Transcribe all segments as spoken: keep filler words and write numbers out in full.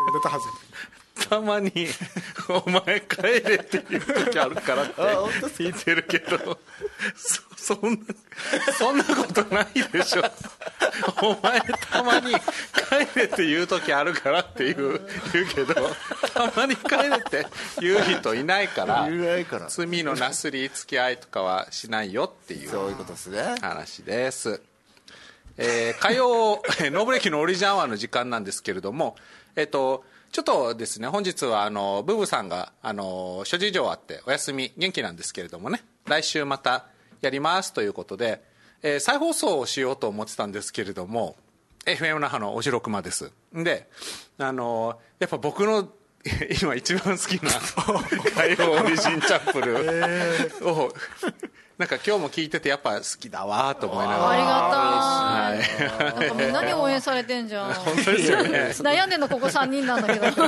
ネタ外れたまにお前帰れって言う時あるからって聞いてるけど、そ, そんなそんなことないでしょ。お前たまに帰れって言う時あるからって言う言うけど、たまに帰れって言う人いないから罪のなすり付き合いとかはしないよっていうそういうことですね話です。えー、火曜ノーブレーキのオリジンアワーの時間なんですけれども、えっとちょっとですね、本日はあのブブさんがあの諸事情あってお休み、元気なんですけれどもね、来週またやりますということで、えー、再放送をしようと思ってたんですけれども、 エフエム 那覇のおじろくまですで、あのやっぱ僕の今一番好きな火曜オリジンチャップルを、えー、なんか今日も聞いててやっぱ好きだわと思いながら、 ありがたい、はい、なんかみんなに応援されてんじゃん。 本当ですよね。 悩んでんのここさんにんなんだけど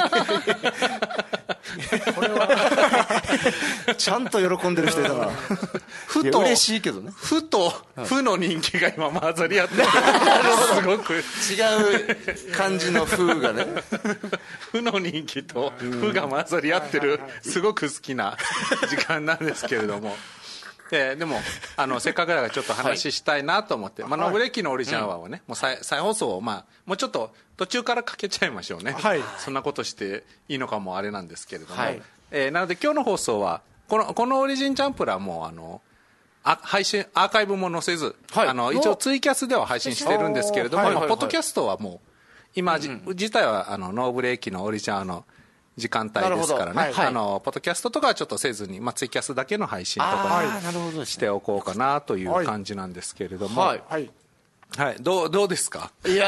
これはちゃんと喜んでる人いたな。 ふと嬉しいけどね、 ふと負の人気が今混ざり合ってすごく違う感じの風がね負の人気と負が混ざり合ってるすごく好きな時間なんですけれども、で, でもあのせっかくだからちょっと話したいなと思って、はい、まあ、ノーブレーキのオリジンアワーはね、うん、もう 再, 再放送を、まあ、もうちょっと途中からかけちゃいましょうね、はい、そんなことしていいのかもあれなんですけれども、はい、えー、なので今日の放送はこのこのオリジンチャンプラーもあのあ配信アーカイブも載せず、はい、あの一応ツイキャスでは配信してるんですけれども、はいはいはい、ポッドキャストはもう今、うん、自体はあのノーブレーキのオリジンアワーの時間帯ですからね、はいはい、あのポッドキャストとかはちょっとせずに、まあ、ツイキャスだけの配信とかにしておこうかなという感じなんですけれども、はいはいはい、どうどうですか。 いやーい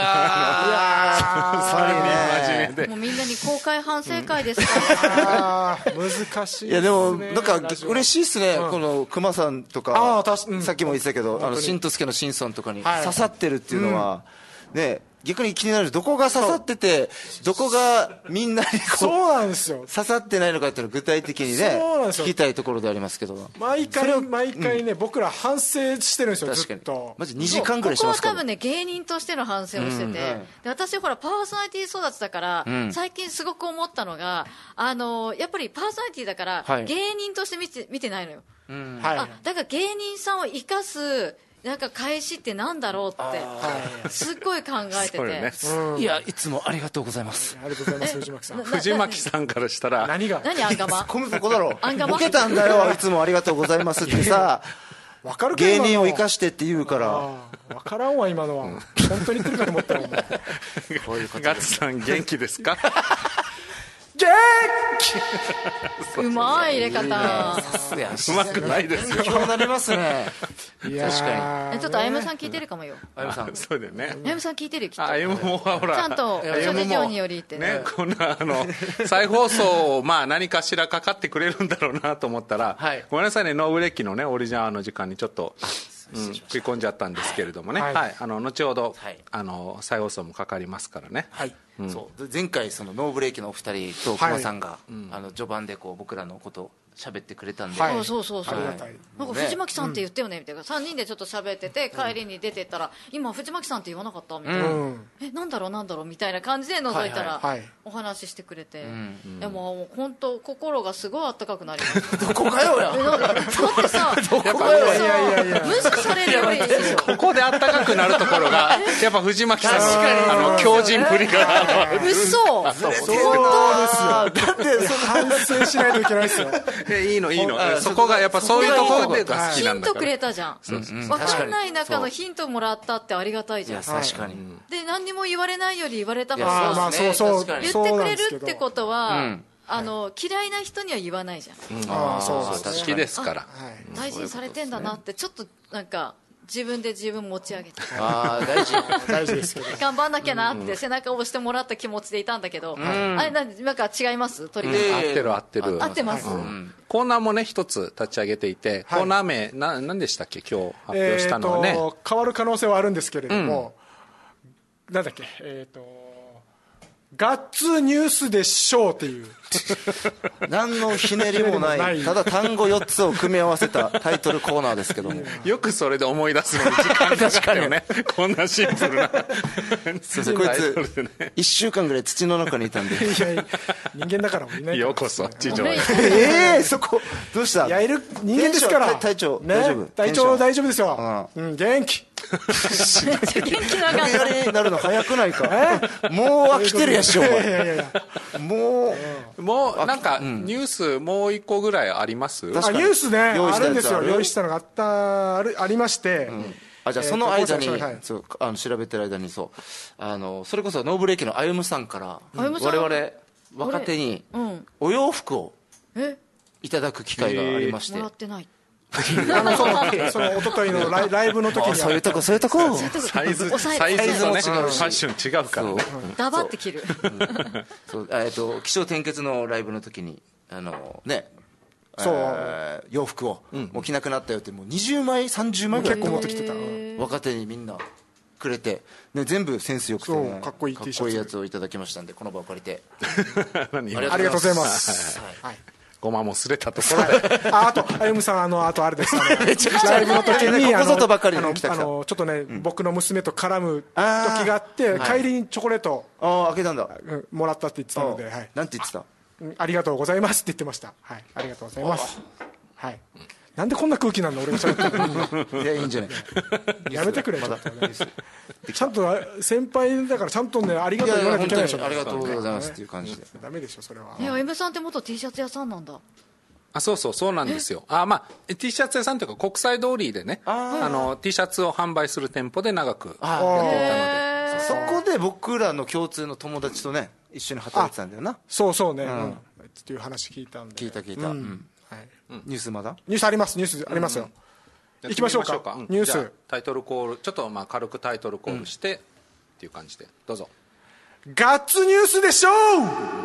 やー、ね、もうみんなに公開反省会ですから、 うん、難しいですね。 いやでもなんか嬉しいですね、うん、この熊さんとか、うん、さっきも言ってたけど、あの新とすけの新さんとかに刺さってるっていうのは、うん、ね、逆に気になる、どこが刺さっててどこがみんなにこうそうなんですよ、 刺さってないのかっていうのを具体的にね聞きたいところでありますけど、 毎回毎回ね、うん、僕ら反省してるんですよ。 確かにずっとマジにじかんぐらいしてますから。 ここは多分ね芸人としての反省をしてて、うん、で私ほらパーソナリティ育ちだから、うん、最近すごく思ったのが、あのやっぱりパーソナリティだから、はい、芸人として見て、見てないのよ、うん、あだから芸人さんを生かすなんか返しってなんだろうってすっごい考えてて、ね、 うん、いやいつもありがとうございます。 ありがとうございます。藤巻さん藤巻さんからしたら何が何アンガマ突っ込むとこだろうボケたんだよいつもありがとうございますってさ分かるか芸人を生かしてって言うから分からんわ今のは、うん、本当に言ってるかと思ったらこういうガッツさん元気ですか。 元気うまい入れ方うまくないですよ。 今日なりますね。いや確かにちょっとあゆむさん聞いてるかもよ。 あゆむさんそうだよね。 あゆむさん聞いてるよきっと。 あゆむもほらちゃんと諸事情によりってね、 ね、こんなあの再放送まあ何かしらかかってくれるんだろうなと思ったら、はい、ごめんなさいね、ノーブレーキのねオリジナルの時間にちょっとうん、食い込んじゃったんですけれどもね、はいはい、あの後ほど、はい、あの再放送もかかりますからね、 はい、うん、そう前回そのノーブレーキのお二人と熊さんが、はい、あの序盤でこう僕らのことを喋ってくれたんで、 はい、そうそうそう、はい、なんか藤巻さんって言ってよねみたいな、うん、さんにんでちょっと喋ってて帰りに出てったら、うん、今藤巻さんって言わなかったみたいな、うん、えなんだろうなんだろうみたいな感じで覗いたら、はいはい、お話ししてくれて、うんうん、でも本当心がすごいあったかくなりましたどこかよやだってさどこかよいやいやいや無視されるよりここであったかくなるところがやっぱ藤巻さんのあの強靭ぶりが嘘そうですよだって反省しないといけないですよいいのいいのそこがやっぱそういうところでが好きなんだから。 ヒントくれたじゃん、分かんない中のヒントもらったってありがたいじゃん。 確かにで何にも言われないより言われた方が、まあそうそう言ってくれるってことはあの嫌いな人には言わないじゃん、 うん、ああそう好きですから、 大事にされてんだなってちょっとなんか自分で自分持ち上げてあ大事大事ですけど頑張んなきゃなって背中を押してもらった気持ちでいたんだけど、うん、あれなんか違います鳥海さん、 合ってる合ってる合ってます、 うん、コーナーもね一つ立ち上げていて、はい、コーナー名な何でしたっけ今日発表したのはね、えー、 変わる可能性はあるんですけれども、うん、なんだっけえっ、ー、とガッツニュースでしょうっていう何のひねりもないただ単語よっつを組み合わせたタイトルコーナーですけどもよくそれで思い出すのに時間かかったよねこんなシンプルなそうそうこいついっしゅうかんぐらい土の中にいたんでいやいや人間だからもいないからようこそ地上へええー、そこどうしたいやいる人間ですから隊長、 ね、 大丈夫隊長大丈夫ですよ、うん、元気元気な感じ無理やりなるの早くないかもう飽きてるやしょお前いやいやいやもうもうなんかニュースもう一個ぐらいあります？ あニュースねあるんですよ用意したのがあったあるありまして、うん、 あじゃあその間に、えー、そうあの調べてる間にそうあのそれこそノーブレーキの歩夢さんから我々若手にお洋服をいただく機会がありまして、 もらってないあのそのその一昨日のライライブの時にそういうとこそういうとこサイズサイズとねファッション違うからねダバって切るそうえっと起承転結のライブの時にあのねそう、えー、洋服を、うん、もう着なくなったよってもうにじゅうまいさんじゅうまいぐらい結構持ってきてた若手にみんなくれて、ね、全部センスよくて、ね、 かっこいい T シャツかっこいいやつをいただきましたんでこの場を借りてありがとうございます、はいはいごまもすれたところでああと歩夢さんあのあとあれですあのライブの時にここぞとばかりにあの来た来たあのちょっとね、うん、僕の娘と絡む時があって帰りにチョコレートあ開けたんだ、 うん、もらったって言ってたので、はい、 なんて言ってたあ, ありがとうございますって言ってました、はい、ありがとうございます、はい、なんでこんな空気なんだ俺が喋ってるいやいいんじゃないやめてくれ、まだちゃんと先輩だからちゃんとねありがとう言わないといけないでしょ。 ありがとうございますっていう感じでダメでしょそれは。 え M さんって元 T シャツ屋さんなんだ。 あそうそうそうなんですよ。あまあ T シャツ屋さんというか国際通りでねあの T シャツを販売する店舗で長くやっていたのでそこで僕らの共通の友達とね一緒に働いてたんだよな。 そうそうね、うん、っていう話聞いたんで聞いた聞いた、うんうんはい、ニュースまだニュースありますニュースありますよ、うん、行きましょうか、うん、ニュースタイトルコールちょっとまあ軽くタイトルコールして、うん、っていう感じでどうぞ。 ガッツニュースでしょう、うん、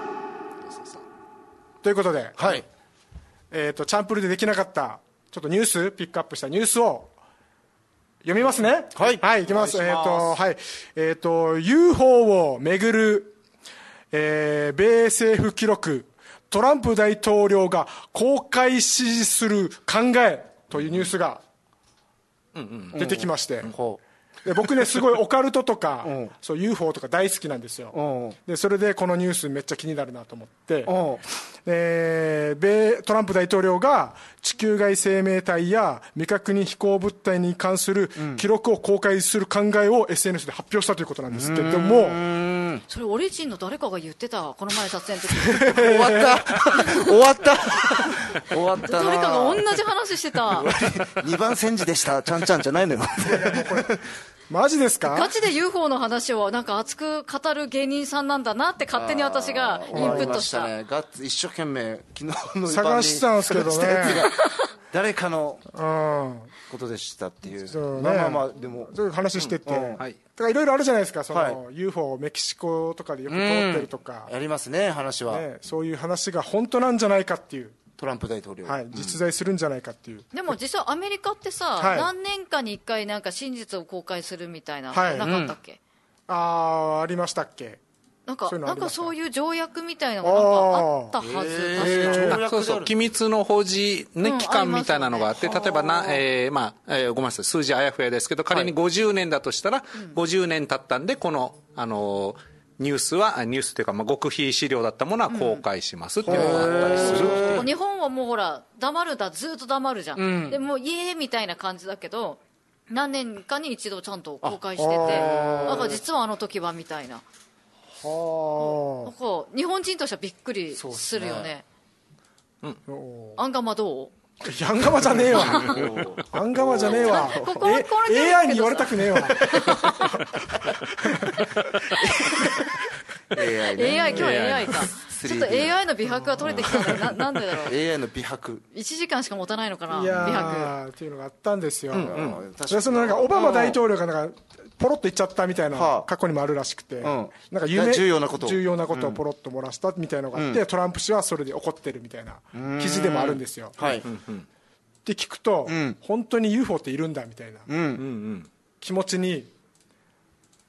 ということで、 はいえー、とチャンプルでできなかったちょっとニュースピックアップしたニュースを読みますね。 はいはいいきます。えっ、ー、とはいえっ、ー、と ユーフォー をめぐる、えー、米政府記録トランプ大統領が公開支持する考えというニュースが出てきまして、で僕ねすごいオカルトとか、うん、そう ユーフォー とか大好きなんですよ、うん、でそれでこのニュースめっちゃ気になるなと思って、うんで米トランプ大統領が地球外生命体や未確認飛行物体に関する記録を公開する考えを エスエヌエス で発表したということなんですけども、 それオリジンの誰かが言ってたこの前撮影の時終わった終わった終わったな誰かが同じ話してたにばん煎じでしたちゃんちゃんじゃないのよマジですか。 ガチで ユーフォー の話をなんか熱く語る芸人さんなんだなって勝手に私がインプットした。 ね、ガッツ一生懸命昨日の探したんですけどね誰かのことでしたっていう、 うん、 まあまあまあでもそういう話してて、 うんうん、はい、 だからいろいろあるじゃないですかその、はい、ユーフォー メキシコとかでよく通ってるとか、 うん、やりますね話は、ね、 そういう話が本当なんじゃないかっていうトランプ大統領、 はい、実在するんじゃないかっていう、 でも実はアメリカってさ、はい、何年かにいっかいなんか真実を公開するみたいな、はい、なかったっけ、うん、 ああありましたっけ。 なんかそういうなんかそういう条約みたいなのがなんかあったはず、 えー、そうそう機密の保持、ねうん、期間みたいなのがあって、例えばな、えーまあえー、ごめんなさい数字あやふやですけど仮にごじゅうねんだとしたら、はい、ごじゅうねん経ったんでこの、あのーニュースはニュースというか、まあ、極秘資料だったものは公開しますっていうのがあったりするっていう、 日本はもうほら黙るだずっと黙るじゃん、うん、でもうイエーみたいな感じだけど何年かに一度ちゃんと公開しててなんか実はあの時はみたいな、はなんか日本人としてはびっくりするよね。うん、アンガマどう？ アンガマじゃねえわアンガマじゃねえわここはこれエーアイ に言われたくねえわエーアイ ね、エーアイ 今日は エーアイ かちょっと エーアイ の美白が取れてきたのななんでだろうエーアイ の美白いちじかんしか持たないのかな。 いや美白っていうのがあったんですよ、うんうん、 そのなんかオバマ大統領がなんかポロッと言っちゃったみたいな過去にもあるらしくて、うん、なんか夢重要なこと重要なことをポロッと漏らしたみたいなのがあって、うん、トランプ氏はそれで怒ってるみたいな記事でもあるんですよ。 はい、 って聞くと、うん、本当に ユーフォー っているんだみたいな、うん、気持ちに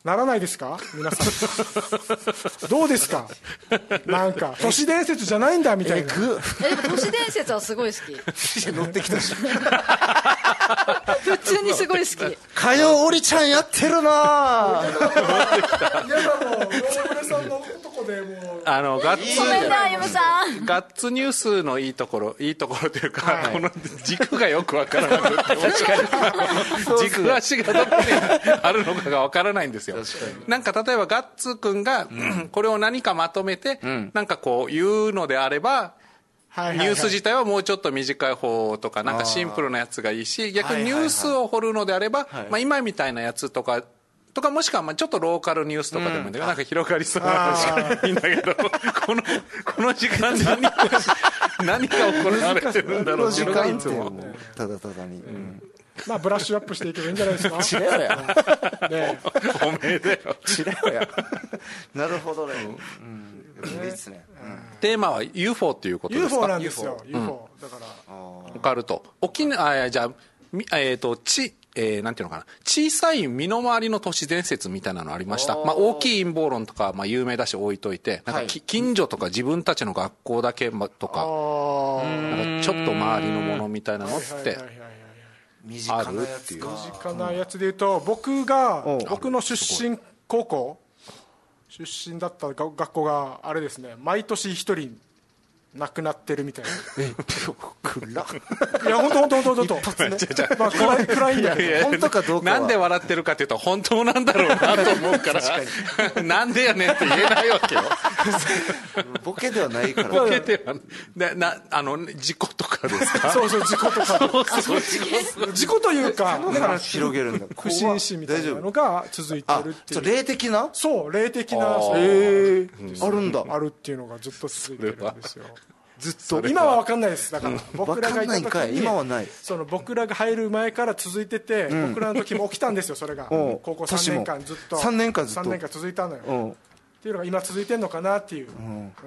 ならないですか皆さんどうですか。なんか都市伝説じゃないんだみたいな。 えでも都市伝説はすごい好き乗ってきたし普通にすごい好き。 火曜おりちゃんやってるな皆さんも野村さんのとこでもうあのガッツごめんなあゆむさん。 ガッツニュースのいいところいいところというか、はい、この軸がよくわからなくて確かに軸足がどこにあるのかがわからないんですよ。なんか例えばガッツくんが、うん、これを何かまとめて、うん、なんかこう言うのであれば、はいはいはい、ニュース自体はもうちょっと短い方とかなんかシンプルなやつがいいし、逆にニュースを掘るのであれば、はいはいはい、まあ、今みたいなやつとかとかもしくはまあちょっとローカルニュースとかでもいいんだけど、うん、なんか広がりそうな話がいいんだけどこのこの時間何か何が行われてるんだろうっていうのがいつもただただに、うん、 まあブラッシュアップしていけばいいんじゃないですか。 違うやねおめえだよ違うやなるほどね、うん、いいですね、うん、 テーマは ユーフォー っていうことですか。 ユーフォー なんですよ。 ユーフォー、うん、だからオカルト沖縄あじゃあえーとちえー、なんていうのかな小さい身の回りの都市伝説みたいなのありました。まあ、大きい陰謀論とか、まあ、有名だし置いといてなんか、はい、近所とか自分たちの学校だけとかなんかちょっと周りのものみたいなのってあるっていう。 身近なやつでいうと僕が僕の出身高校出身だった学校があれですね、毎年一人亡くなってるみたいな。 え暗いや本当本当本当本当まあ暗い暗いんだけど本当かどうかはなんで笑ってるかっていうと本当なんだろうなと思うからなんでやねんって言えないわけよボケではないからボケではななあの事故とかですか。 そうそう事故とかそうそう事故というかだから広げるんだ不審死みたいなのが続いてるっていう。 霊的なそう霊的なへえあるんだあるっていうのがずっと続いてるんですよ。 ずっと今は分かんないです。だから僕らがいた時に今はない。 その僕らが入る前から続いてて、うん、僕らの時も起きたんですよそれが高校さんねんかんずっとさんねんかんずっとさんねんかん続いたのよっていうのが今続いてんのかなっていう、うんうん、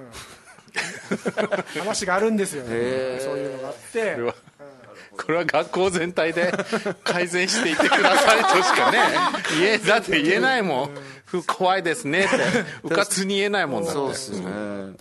話があるんですよね。そういうのがあってこれは、 うん、これは学校全体で改善していってくださいとしかね言えだって言えないもん、うん、怖いですねってうかつに言えないもんだって。 そうですね。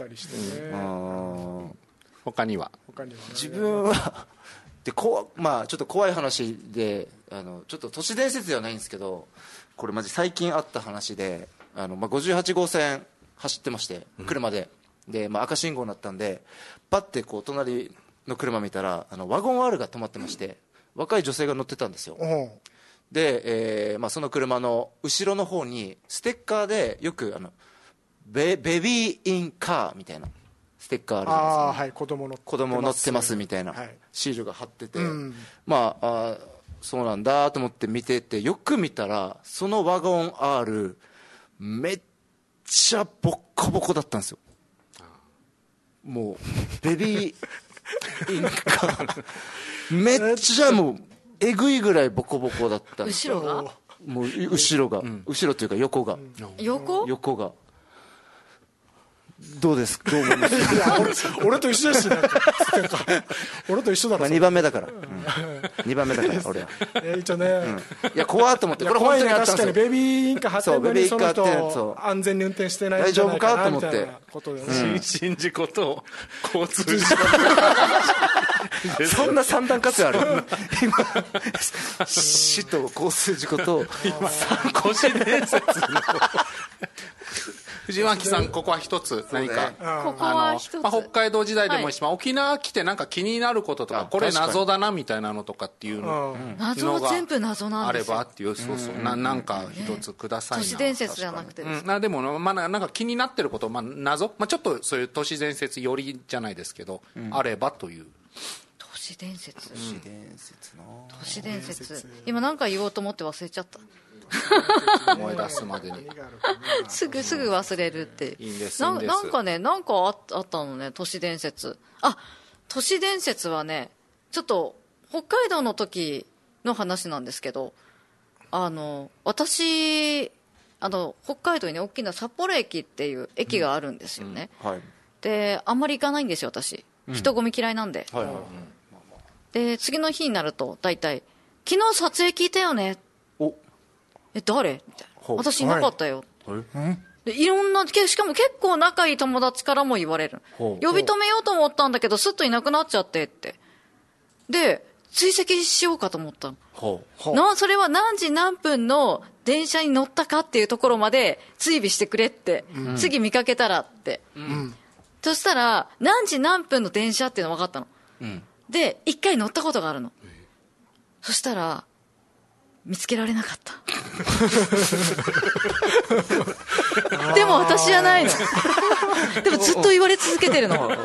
他には他には、ね、 自分はでこう、まあ、ちょっと怖い話であのちょっと都市伝説ではないんですけどこれマジ最近あった話であの、まあ、ごじゅうはちごうせん走ってまして車で、うん、で、まあ、赤信号になったんでパッてこう隣の車見たらあのワゴン アール が止まってまして若い女性が乗ってたんですよ、うん、で、えーまあ、その車の後ろの方にステッカーでよくあのベ, ベビーインカーみたいなステッカーあるじゃないですか、ね、 あ、はい、子供乗ってます、 子供乗ってますみたいなシールが貼ってて、 はい、うん、 まあ、あそうなんだと思って見ててよく見たらそのワゴン アール めっちゃボッコボコだったんですよ。もうベビーインカーめっちゃもうえぐいぐらいボコボコだったんですよ。 後ろがもう後ろが、うん、後ろというか横が、うん、 横横がどうですどう思いますいや 俺, 俺と一緒だしなんか俺と一緒だろ、 まあ、にばんめだから、うん、にばんめだから俺は、 えー、一応ね、 うん、いや怖っと思ってこれ本当にあったんですよ。 確かにベビーインカー貼ってるのにその人安全に運転してないんじゃないかなみたいなことで、ね、 人身事故と交通事故そんな三段活用ある今死と交通事故と今都市伝説の藤巻さんここは一つ何か、 ね、ここは一つ、 まあ、北海道時代でもいいし、はい、まあ、沖縄来てなんか気になることとかこれ謎だなみたいなのとかっていうの、 うん、謎は全部謎なんですよ。 あればっていうそうそう、うん、な, なんか一つくださいな、 ね、都市伝説じゃなくてです、 うん、なでも、まあ、なんか気になってること、まあ、謎、まあ、ちょっとそういう都市伝説寄りじゃないですけど、うん、あればという都市伝説、 都市伝説な都市伝説今何か言おうと思って忘れちゃった思い出すまでにすぐすぐ忘れるっていいんです。 な, なんかねなんか あ, あったのね都市伝説。あ都市伝説はねちょっと北海道の時の話なんですけどあの私あの北海道に、ね、大きな札幌駅っていう駅があるんですよね、 うんうんはい、 であんまり行かないんですよ私、うん、人混み嫌いなんで、はいはいはい、で次の日になると大体昨日撮影聞いたよねおえ誰みたいな私いなかったよ、でいろんな、しかも結構仲いい友達からも言われる。呼び止めようと思ったんだけどすっといなくなっちゃってって。で追跡しようかと思ったの。なそれは何時何分の電車に乗ったかっていうところまで追尾してくれって、うん、次見かけたらって、うん、そしたら何時何分の電車っていうの分かったの、うん、で一回乗ったことがあるの、うん、そしたら見つけられなかったでも私じゃないのでもずっと言われ続けてるの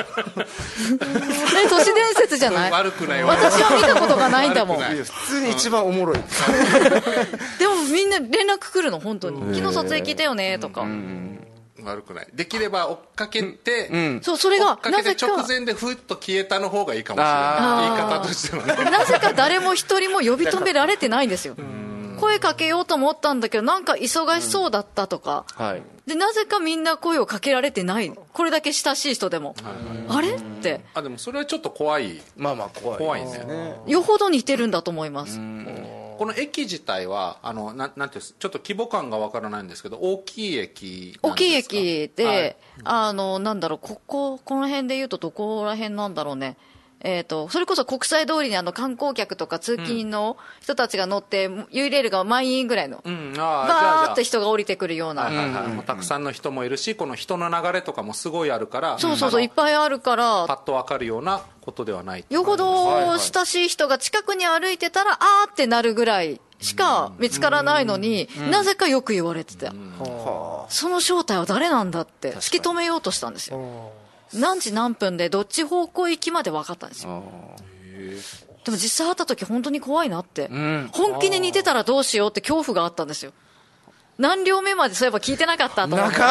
都市伝説じゃない？ 悪くない。 私は見たことがないんだもん。 普通に一番おもろいでもみんな連絡来るの本当に。昨日撮影聞いたよねとか。 悪くない。できれば追っかけて、うん、 そうそれがなぜか直前でふっと消えたの方がいいかもしれない。言い方としてはね。 なぜか誰も一人も呼び止められてないんですよ。声かけようと思ったんだけどなんか忙しそうだったとか、うんはい、でなぜかみんな声をかけられてない。これだけ親しい人でも、はい、あれってあでもそれはちょっと怖い。 まあまあ怖い怖いね。 よほど似てるんだと思います。 この駅自体はあのななんていうちょっと規模感がわからないんですけど大きい駅なんですか？ 大きい駅で、はい、あのなんだろうこここの辺でいうとどこら辺なんだろうね。えー、とそれこそ国際通りにあの観光客とか通勤の人たちが乗って、うん、ユイレールが満員ぐらいの、うん、あバーって人が降りてくるような、はいはいはいうん、たくさんの人もいるしこの人の流れとかもすごいあるからそうそうそういっぱいあるからパッと分かるようなことではない。 よほど親しい人が近くに歩いてたらあーってなるぐらいしか見つからないのに、うん、なぜかよく言われてた、うん、その正体は誰なんだって突き止めようとしたんですよ。何時何分でどっち方向行きまで分かったんですよ。でも実際会った時本当に怖いなって、うん、本気で似てたらどうしようって恐怖があったんですよ。何両目までそういえば聞いてなかったと思って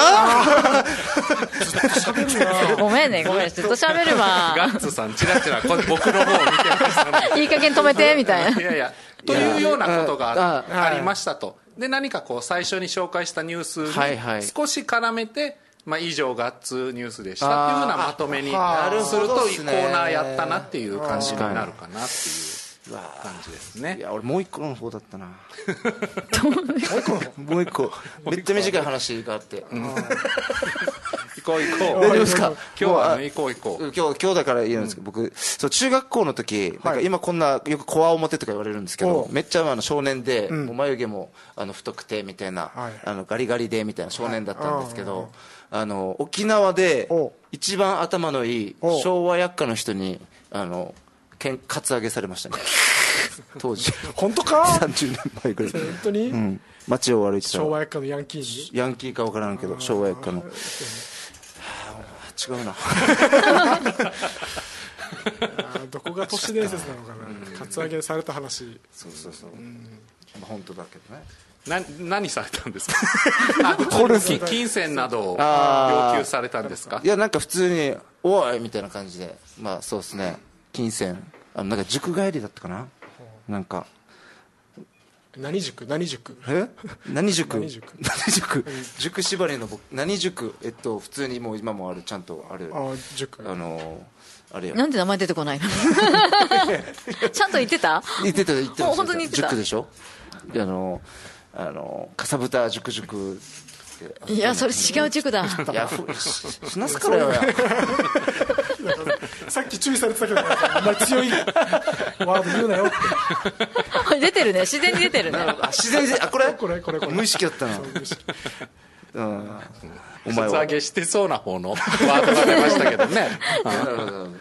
ごめんねごめんずっと喋るわガッツさんチラチラ僕の方を見てましたねいい加減止めてみたいないやいやというようなことがありましたと。で何かこう最初に紹介したニュースに少し絡めて、まあ、以上ガッツニュースでしたっていうようなまとめにするとコーナーやったなっていう感じになるかなっていう感じですね。 いや俺もう一個の方だったなもう一個めっちゃ短い話があって、うん、行こう行こう大丈夫ですか？ 今日はね行こう行こう今日今日だから言うんですけど、うん、僕そう中学校の時なんか今こんなよくコア表とか言われるんですけど、めっちゃあの少年で、うん、もう眉毛もあの太くてみたいな、はい、あのガリガリでみたいな少年だったんですけど、はい、あの沖縄で一番頭のいい昭和薬科の人にあのカツアゲされましたね当時本当かさんじゅうねんまえぐらい本当に、うん、 街を歩いてた昭和薬科のヤンキーにヤンキーか分からんけど昭和薬科の違うなどこが都市伝説なのかなカツアゲされた話そうそうそう、うんまあ、本当だけどねな何されたんですかあこれ金銭などを要求されたんですか？ いやなんか普通においみたいな感じでまあそうですね金銭あのなんか塾帰りだったかななんか何塾何塾え何塾何塾何塾塾縛りの僕何塾えっと普通にもう今もあるちゃんとあるあ塾あのあれよなんで名前出てこないのちゃんと言ってた言ってた言ってた本当に言ってた塾でしょあのあのかさぶた塾塾いやそれ違う塾だいやしなすからよやさっき注意されてたけどあんまり強いワード言うなよって出てるね自然に出てるねあ自然にあこれこれこれこれ無意識だったなうんお前は上げしてそうな方のワードが出ましたけどねなるほどなるほど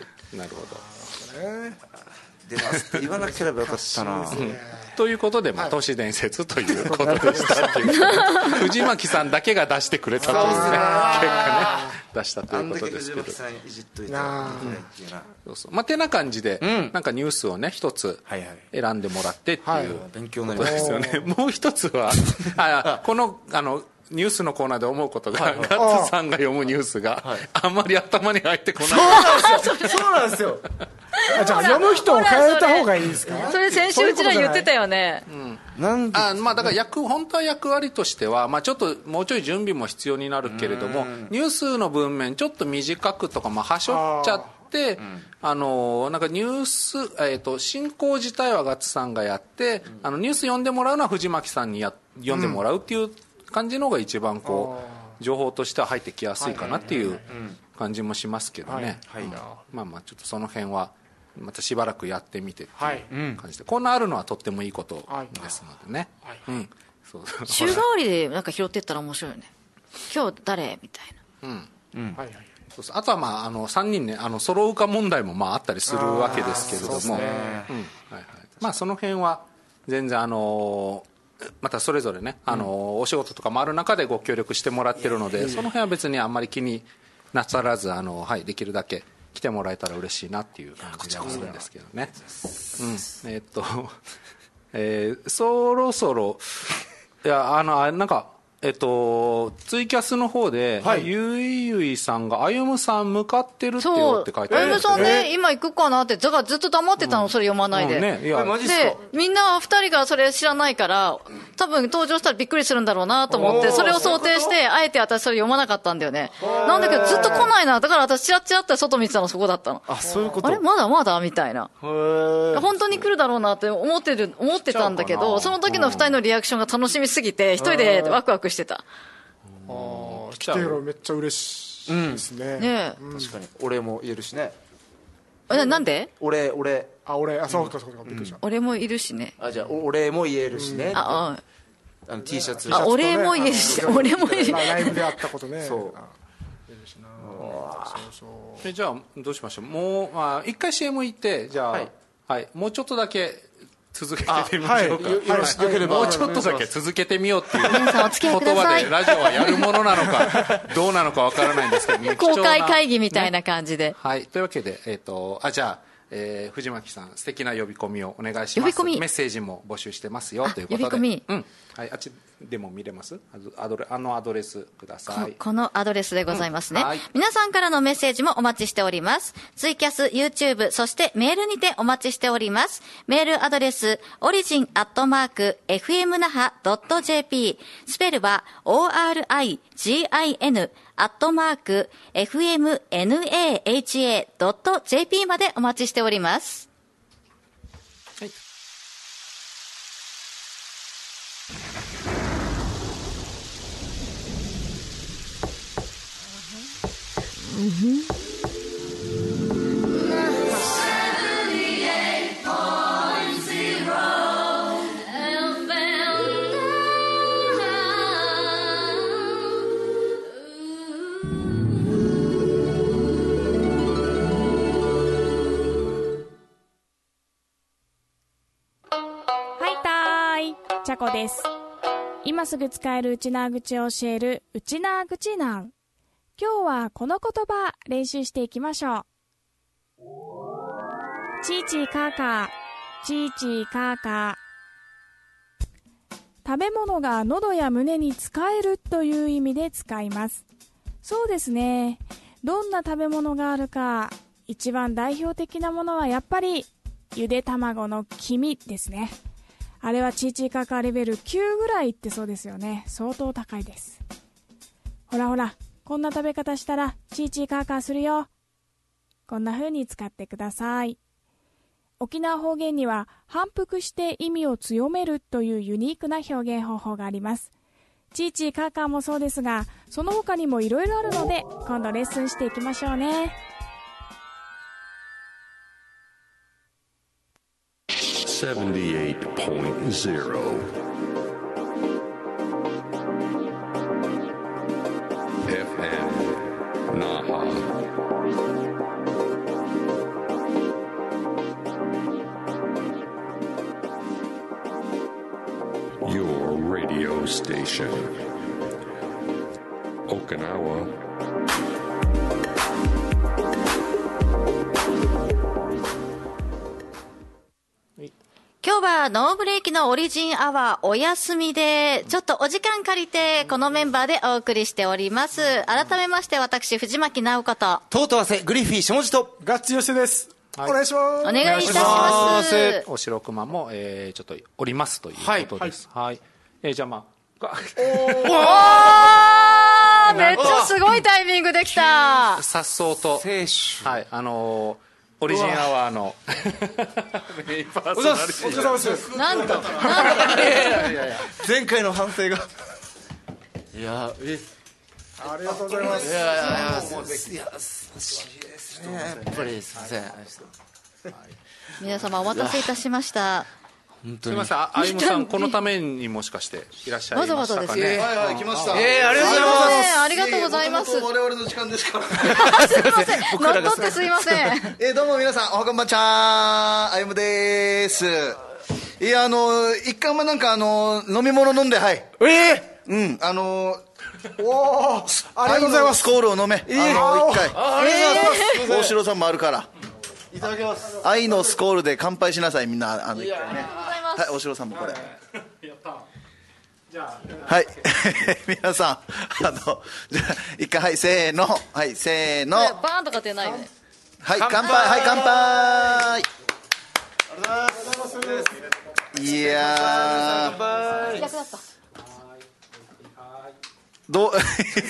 出ますって言わなければよかったなということで、まあ、都市伝説ということでしたっていう藤巻さんだけが出してくれたというね結果ね出したということですけどそうそうまあてな感じで、うん、なんかニュースをね一つ選んでもらってっていうことですよね。もう一つはあこのあのニュースのコーナーで思うことが、はいはい、ガッツさんが読むニュースが、はい、あんまり頭に入ってこない。 そうなんですよあじゃあ読む人を変えた方がいいですか？ それ先週うちら言ってたよね。 うん、なんであ、まあ、だから役本当は役割としては、まあ、ちょっともうちょい準備も必要になるけれどもニュースの文面ちょっと短くとか、まあ、はしょっちゃってあ、うん、あのなんかニュース、えー、と進行自体はガッツさんがやって、うん、あのニュース読んでもらうのは藤巻さんにや読んでもらうっていう感じの方が一番こう情報としては入ってきやすいかなっていう感じもしますけどね、はいはい、まあまあちょっとその辺はまたしばらくやってみてっていう感じで、こんなあるのはとってもいいことですのでね、 週替わりでなんか拾っていったら面白いよね。今日誰みたいな、うんうんはいはい、 そうそう、あとは、まあ、あのさんにんね、あの揃うか問題もまああったりするわけですけれども、ねうんはいはい、まあその辺は全然あのまたそれぞれね、あのーうん、お仕事とかもある中でご協力してもらってるので、その辺は別にあんまり気になさらず、あの、はい、できるだけ来てもらえたら嬉しいなっていう感じではするんですけどね。うん、えー、っと、えー、そろそろいやあのなんかえっと、ツイキャスの方で、はい、ゆいゆいさんがあゆむさん向かってるってよって書いてある。 あゆむさんね、えー、今行くかなってだからずっと黙ってたの、うん、それ読まないで、うんね、いやでみんなふたりがそれ知らないから多分登場したらびっくりするんだろうなと思ってそれを想定してあえて私それ読まなかったんだよね。なんだけどずっと来ないな、だから私チラッチラって外見てたのそこだったの。 あ、そういうこと。 あれまだまだみたいな、本当に来るだろうなって思ってる思ってたんだけど、その時のふたりのリアクションが楽しみすぎて一人でワクワクしてた。 あ来てるめっちゃ嬉しいですね、 うんねうん、確かにお礼も言えるしね。 な, なんでお礼お礼あお礼あそうかそうかびっくりした、 俺もいるしね。 あじゃあお礼も言えるしね、うん、あああの T シャツあお礼も言えるし俺も言える、 まあ、ライブで会ったことねそうえじゃあどうしましょう。もう、まあ、一回 シーエム 行ってじゃあ、はいはい、もうちょっとだけ続けてみましょうか、はい、よろしければもうちょっとだけ続けてみようっていう言葉でラジオはやるものなのかどうなのかわからないんですけど公開会議みたいな感じで、ね、 はい、というわけで、えーと、あじゃあえー、藤巻さん素敵な呼び込みをお願いします。メッセージも募集してますよということで、 呼び込み、 うんはい、あっちでも見れます。アドレあのアドレスください。 こ, このアドレスでございますね、うんはい、皆さんからのメッセージもお待ちしております。ツイキャス YouTube そしてメールにてお待ちしております。メールアドレスオリジンアットマーク エフエムナハドットジェーピー スペルは オーアールアイジーアイエヌ アットマーク エフエムナハ ドットジェーピー までお待ちしております。 はい、 ちゃこです。今すぐ使えるウチナー口を教えるウチナー口ナウ。今日はこの言葉練習していきましょう。チーチーカーカー、チーチーカーカー。食べ物が喉や胸に使えるという意味で使います。そうですね。どんな食べ物があるか、一番代表的なものはやっぱりゆで卵の黄身ですね。あれはチーチーカーカーレベルきゅうぐらいいってそうですよね。相当高いです。ほらほら、こんな食べ方したらチーチーカーカーするよ。こんな風に使ってください。沖縄方言には反復して意味を強めるというユニークな表現方法があります。チーチーカーカーもそうですが、その他にもいろいろあるので今度レッスンしていきましょうね。 セブンティエイトポイントゼロ エフエム Naha Your radio station Okinawa 今日はノーブレーキのオリジンアワーお休みで、ちょっとお時間借りてこのメンバーでお送りしております。改めまして私藤巻直子ととうとうせグリフィー下地とガッツヨシです、はい、お願いします。 お願いいたします。 お白熊も、えー、ちょっとおりますということです。はい、はい、えー、じゃあまあおーめっちゃすごいタイミングできた。 さっそうと、 聖書、 はい、あのーオリジンアワーのメインパーソナリティ。 お疲れ様です。 なんとなんと前回の反省がいやえありがとうございます。 いやいやいやいや優しいですねやっぱりすいません。 皆様お待たせいたしました。 本当にすみません、あゆむさんこのためにもしかしていらっしゃいましたかね。 わざわざですよ。 はいはい来ました。 えー、ありがとうございます。ありがとうございます。 我々の時間ですから。 すいません。乗っ取ってすいません。 えー、どうも皆さんおはこんばんちゃー、あゆむでーす。いやあの一回もなんかあの飲み物飲んではい。 えー、 うんあのおーありがとうございます。 スコールを飲め。 えー、 あの一回。 ありがとうございます。 大城さんもあるから。いただきます。愛のスコールで乾杯しなさいみんなあの一回ね。はい、大城さんもこれ。 やった。じゃあはい皆さんあのじゃあ一回はいせーのはいせーのバーンとかってないね。 はい乾杯はい乾杯。いやー逆だった。 どう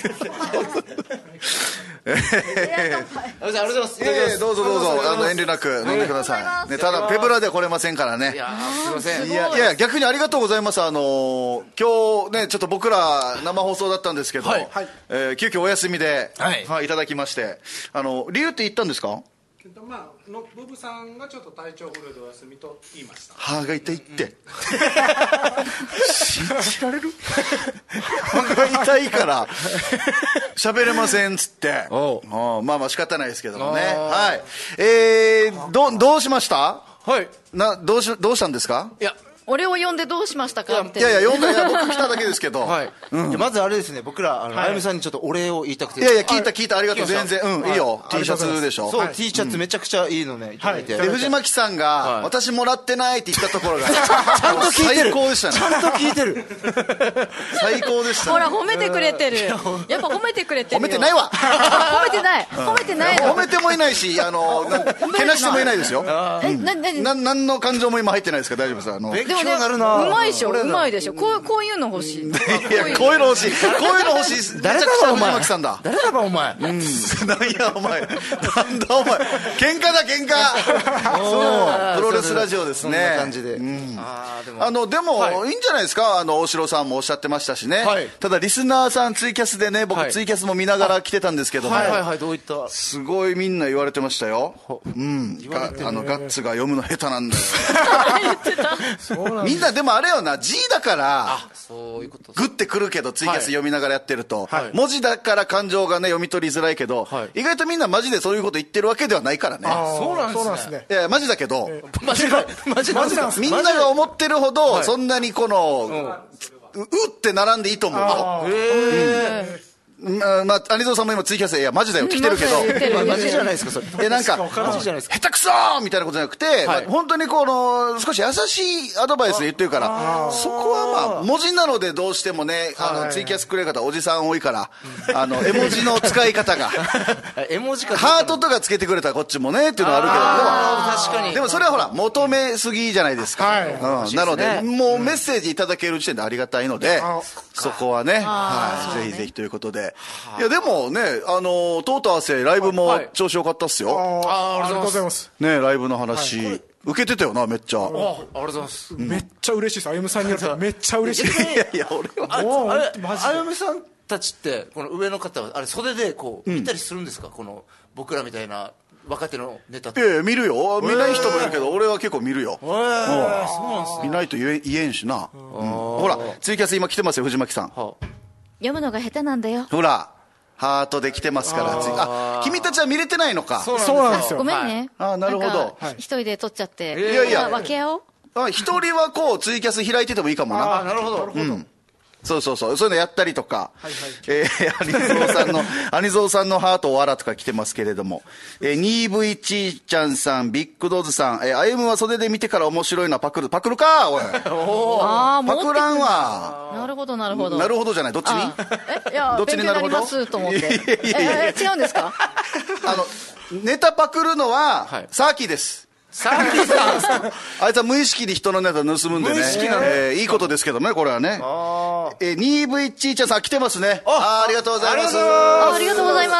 どうぞどうぞあの遠慮なく飲んでください、ね、ただペブラでは来れませんからね。 いやすみません。 いやいや逆にありがとうございます。あの今日ねちょっと僕ら生放送だったんですけど、はいえー、急遽お休みで、はいはい、いただきましてあの理由って言ったんですか。 まあ、のブブさんがちょっと体調不良でお休みと言いました。 歯が痛いって、うん、信じられる歯が痛いから喋れませんっつっておまあまあ仕方ないですけどもね。はいえー、ど, どうしました。はいなどうしどうしたんですか。 いや俺を呼んでどうしましたかって。 いやいや呼んだいや僕来ただけですけど、 はいうん、いやまずあれですね僕らあの、はい、あやむさんにちょっとお礼を言いたくて。 いやいや聞いた聞いたありがとう全然うんいいよ T シャツでしょ。 そう、はい、T シャツめちゃくちゃいいのねいただいて、 はい、で藤巻さんが、はい、私もらってないって言ったところがちゃんと聞いてる最高でしたね。 ちゃんと聞いてる最高でしたね。 ほら褒めてくれてるやっぱ褒めてくれてるよ。 褒めてないわ褒めてない褒めてないの。 褒めてもいないしあのけなしてもいないですよ。 えなな何の感情も今入ってないですから大丈夫です。あの勉強になるな。 うまいでしょうまいでしょ。こうこういうの欲しい。いやこういうの欲しいこういうの欲しい。 誰だばお前。 藤巻さんだ。 誰だばお前。 うん。何やお前。なんだお前。喧嘩だ喧嘩。そうプロレスラジオですね。 そんな感じで。 うん。あでもあのでもいいんじゃないですか。あの大城さんもおっしゃってましたしね。はい。ただリスナーさんツイキャスでね僕ツイキャスも見ながら来てたんですけども。 はいはいはいどういった。 すごいみんな言われてましたよ。うん。あのガッツが読むの下手なんだよ。 言ってた。 みんなでもあれよな G だから。 そういうことグッてくるけどツイキャス読みながらやってると、 はい、 文字だから感情がね読み取りづらいけど、はい、意外とみんなマジでそういうこと言ってるわけではないからね。 あそうなんですね。 いやマジだけど、 えー、マジだマジなんですみんなが思ってるほど、はい、そんなにこの、うん、うって並んでいいと思うよ。へーまあ、まあ、アニゾーさんも今ツイキャスでいやマジだよって来てるけどマジじゃないですかそれ。 えなんかマジじゃないですか。 下手くそーみたいなことじゃなくて、はいまあ、本当にこの少し優しいアドバイスで言ってるからそこはまあ文字なのでどうしてもねあのツイキャスくれる方おじさん多いからあの絵文字の使い方が絵文字かハートとかつけてくれたらこっちもねっていうのはあるけどあ確かにでもそれはほら求めすぎじゃないですか、はいうん、なのでもうメッセージいただける時点でありがたいのでそこはね、はい、ぜひぜひということでいやでもね、あのトーターセライブも調子良かったっすよ。 ああ、ありがとうございます。 ねライブの話、はい、受けてたよなめっちゃ。あありがとうございます。 めっちゃ嬉しいです。あゆむさんによるとめっちゃ嬉しい。 いやいや俺はもうあれあゆむさんたちってこの上の方はあれ袖でこう見たりするんですか、うん、この僕らみたいな若手のネタって。 いやいや見るよ。見ない人もいるけど俺は結構見るよ。 へえそうなんですね。 見ないと言え言えんしな。うん、ほらツイキャス今来てますよ藤巻さん。 読むのが下手なんだよ。 ほら。ハートで来てますからああ君たちは見れてないのか。 そうなんですよ。 ごめんね、 はい、あなるほど一人で撮っちゃって、 いやいや分け合おう。 あ一人はこうツイキャス開いててもいいかもな。 あなるほど、うん、 そうそうそうそういうのやったりとか、はいはいえー、アニゾーさんのアニゾーさんのハートおわらとか来てますけれども、えー、ニーブイ ちーちゃんさんビッグドズさん、えー、アイエムは袖で見てから面白いのはパクるパクるかおいあパクらんわ。 なるほどなるほどなるほどじゃないどっちにえいやどっちになるほど勉強になりますと思っていやいやいやえ違うんですかあのネタパクるのは、はい、サーキーですサーキーさんですかあいつは無意識に人のネタ盗むんでね、えー、いいことですけどねこれはね。あ、えー、ニーブイ ちーちゃんさん来てますね。 あ, あ, ありがとうございます。 あ, ありがとうございま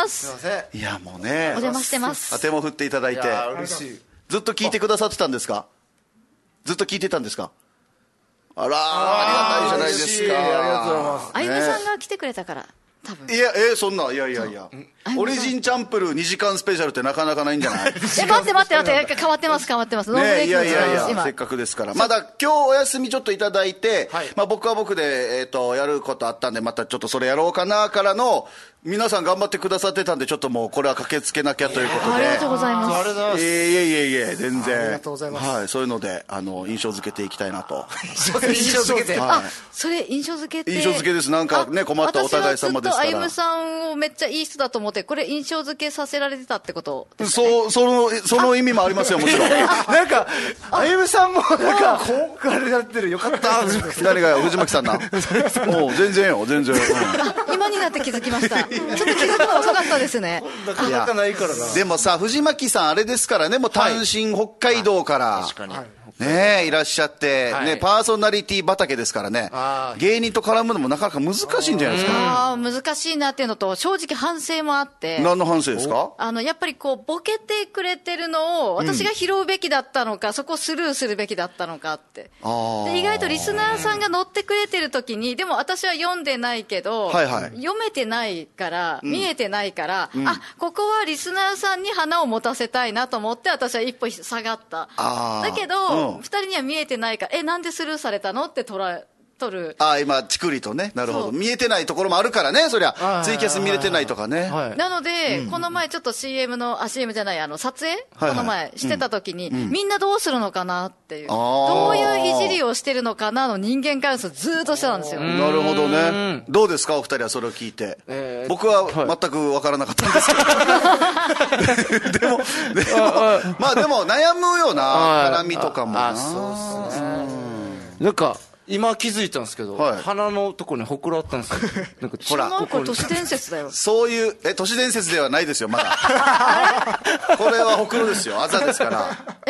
ます。 すいません。 いやもうね、 お邪魔してます。 手も振っていただいて。 いや嬉しい。 ずっと聞いてくださってたんですか？ずっと聞いてたんですか？あらー、ありがたいじゃないですか。 ありがとうございます。 あゆむさんが来てくれたから多分。 いや、えー、そんな、いやいやいや、オリジンチャンプルーにじかんスペシャルってなかなかないんじゃない？ え、待って待って待って、変わってます変わってます。ノーブレね、いイクやいやいや、 今せっかくですから。まだ今日お休みちょっといただいて、 はい、 まあ僕は僕で、えっと、やることあったんで、またちょっとそれやろうかなからの、皆さん頑張ってくださってたんで、ちょっともうこれは駆けつけなきゃということで。 ありがとうございます。 ありがとうございます。 いえいえいえいえ、全然。 ありがとうございます。 はい、そういうので、あの、印象付けていきたいなと。 印象付けて。 あ、それ印象付けって。 印象付けです。なんかね、困ったお互い様ですから。 私はずっとあゆむさんをめっちゃいい人だと思って、これ印象付けさせられてたってことですかね。 そう、その、その意味もありますよ、もちろん。 なんか、あゆむさんもなんか、こう、あれになってる。よかった。 誰が藤巻さんな。おう全然よ、全然。うんあ、今になって気づきました。ちょっと気づくのが遅かったですね。 なかなかないからな。 でもさ、藤巻さんあれですからね、もう単身北海道から、 確かに。 ねえ、いらっしゃって、 はいね、パーソナリティ畑ですからねあ、 芸人と絡むのもなかなか難しいんじゃないですか。 ああ、難しいなっていうのと、正直反省もあって。 何の反省ですか？ あの、やっぱりこう、ボケてくれてるのを、私が拾うべきだったのか、うん、そこをスルーするべきだったのかって。で、意外とリスナーさんが乗ってくれてる時に、でも私は読んでないけど、 はいはい、 読めてないから、 うん、 見えてないから、 うん、 あ、ここはリスナーさんに花を持たせたいなと思って、私は一歩下がった。だけど、二、人には見えてないから、え、なんでスルーされたのって捉え、取る。 ああ、今、チクリとね。なるほど。見えてないところもあるからね、そりゃ。ツイキャス見れてないとかね。 はい、 なので、うん、この前ちょっと シーエム の、あ、シーエム じゃない、あの、撮影、はいはい、この前してた時に、うん、みんなどうするのかなっていう。どういういじりをしてるのかなの人間観察ずーっとしてたんですよ。 なるほどね。どうですか、お二人はそれを聞いて。えー、僕は全くわからなかったんですけど。でも、でも、まあでも悩むよな、絡みとかもな。 あ、そうですね。なんか、今気づいたんですけど、はい、鼻のとこにほくろあったんですよ。なんかほら、これ都市伝説だよ。 そういう、え、都市伝説ではないですよ、まだ。これはほくろですよ、あざですから。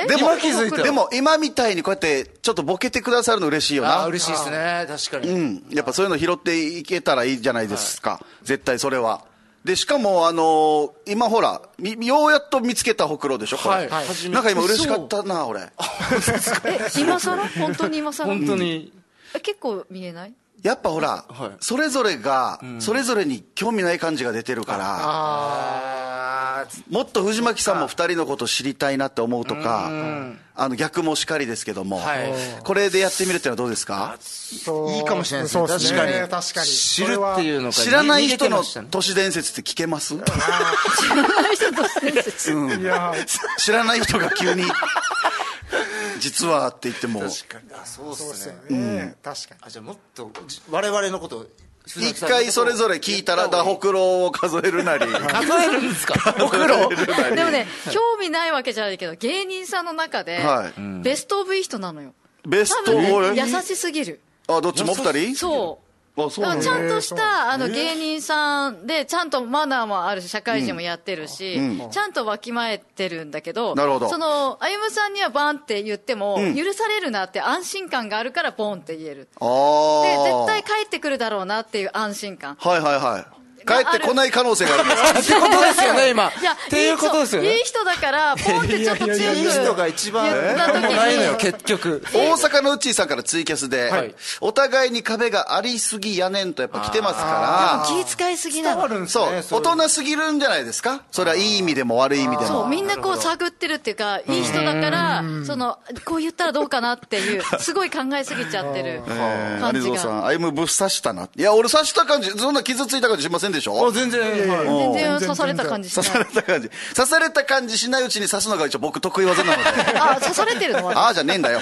でも、 今気づいた。 でも、今みたいにこうやって、ちょっとボケてくださるの嬉しいよな。 あ、嬉しいですね、確かに。 うん。やっぱそういうの拾っていけたらいいじゃないですか。はい、絶対それは。で、しかも、あのー、今ほら、ようやっと見つけたほくろでしょ、これ。はい。なんか今嬉しかったな、俺。 え、今更本当に今更本当に。 結構見えない？ やっぱほら、はい、それぞれが、うん、それぞれに興味ない感じが出てるから、あもっと藤巻さんも二人のこと知りたいなって思うとか、あの逆もしかりですけども、はい、これでやってみるっていうのはどうですか？ いいかもしれないですね。確かに。確かに。知るっていうのか。 知らない人の都市伝説って聞けます？ 知らない人の都市伝説、うん、 知らない人が急に実はって言っても確かに。あ、そうですね。 うん、確かに。 あ、じゃあもっと我々のこと一回それぞれ聞いたらだほくろを数えるなり数えるんですか？ほくろでもね、興味ないわけじゃないけど、芸人さんの中で、はい、ベストオブいい人なのよ。 ベストオブ、 ね、優しすぎる。 あ、どっちも二人？ そう。あ、そうちゃんとしたあの芸人さんで、ちゃんとマナーもあるし、社会人もやってるし、うん、ちゃんとわきまえてるんだけど、 なるほど。 そのあゆむさんにはバンって言っても、うん、許されるなって安心感があるからボンって言える。あで絶対帰ってくるだろうなっていう安心感。 はいはいはい。帰ってこない可能性があるんですってことですよね、今。 いや、 っていうことですよね。 いい人だから、ポンってちょっと強く言った時に。 いい人が一番ないのよ、結局。 大阪のうっちーさんからツイキャスで、はい、お互いに壁がありすぎやねんとやっぱ来てますから。 気遣いすぎなの。 そう、大人すぎるんじゃないですか？それはいい意味でも悪い意味でも。 そう、みんなこう探ってるっていうか、いい人だから、その、こう言ったらどうかなっていう、すごい考えすぎちゃってる感じが。有蔵さん、あゆむぶっ刺したな。いや、俺刺した感じ、そんな傷ついた感じしませんでしょ？ 全然。 全然刺された感じしない。 刺された感じ。刺された感じしないうちに刺すのが一応僕得意技なので。 あ、刺されてるの？ ああじゃねえんだよ。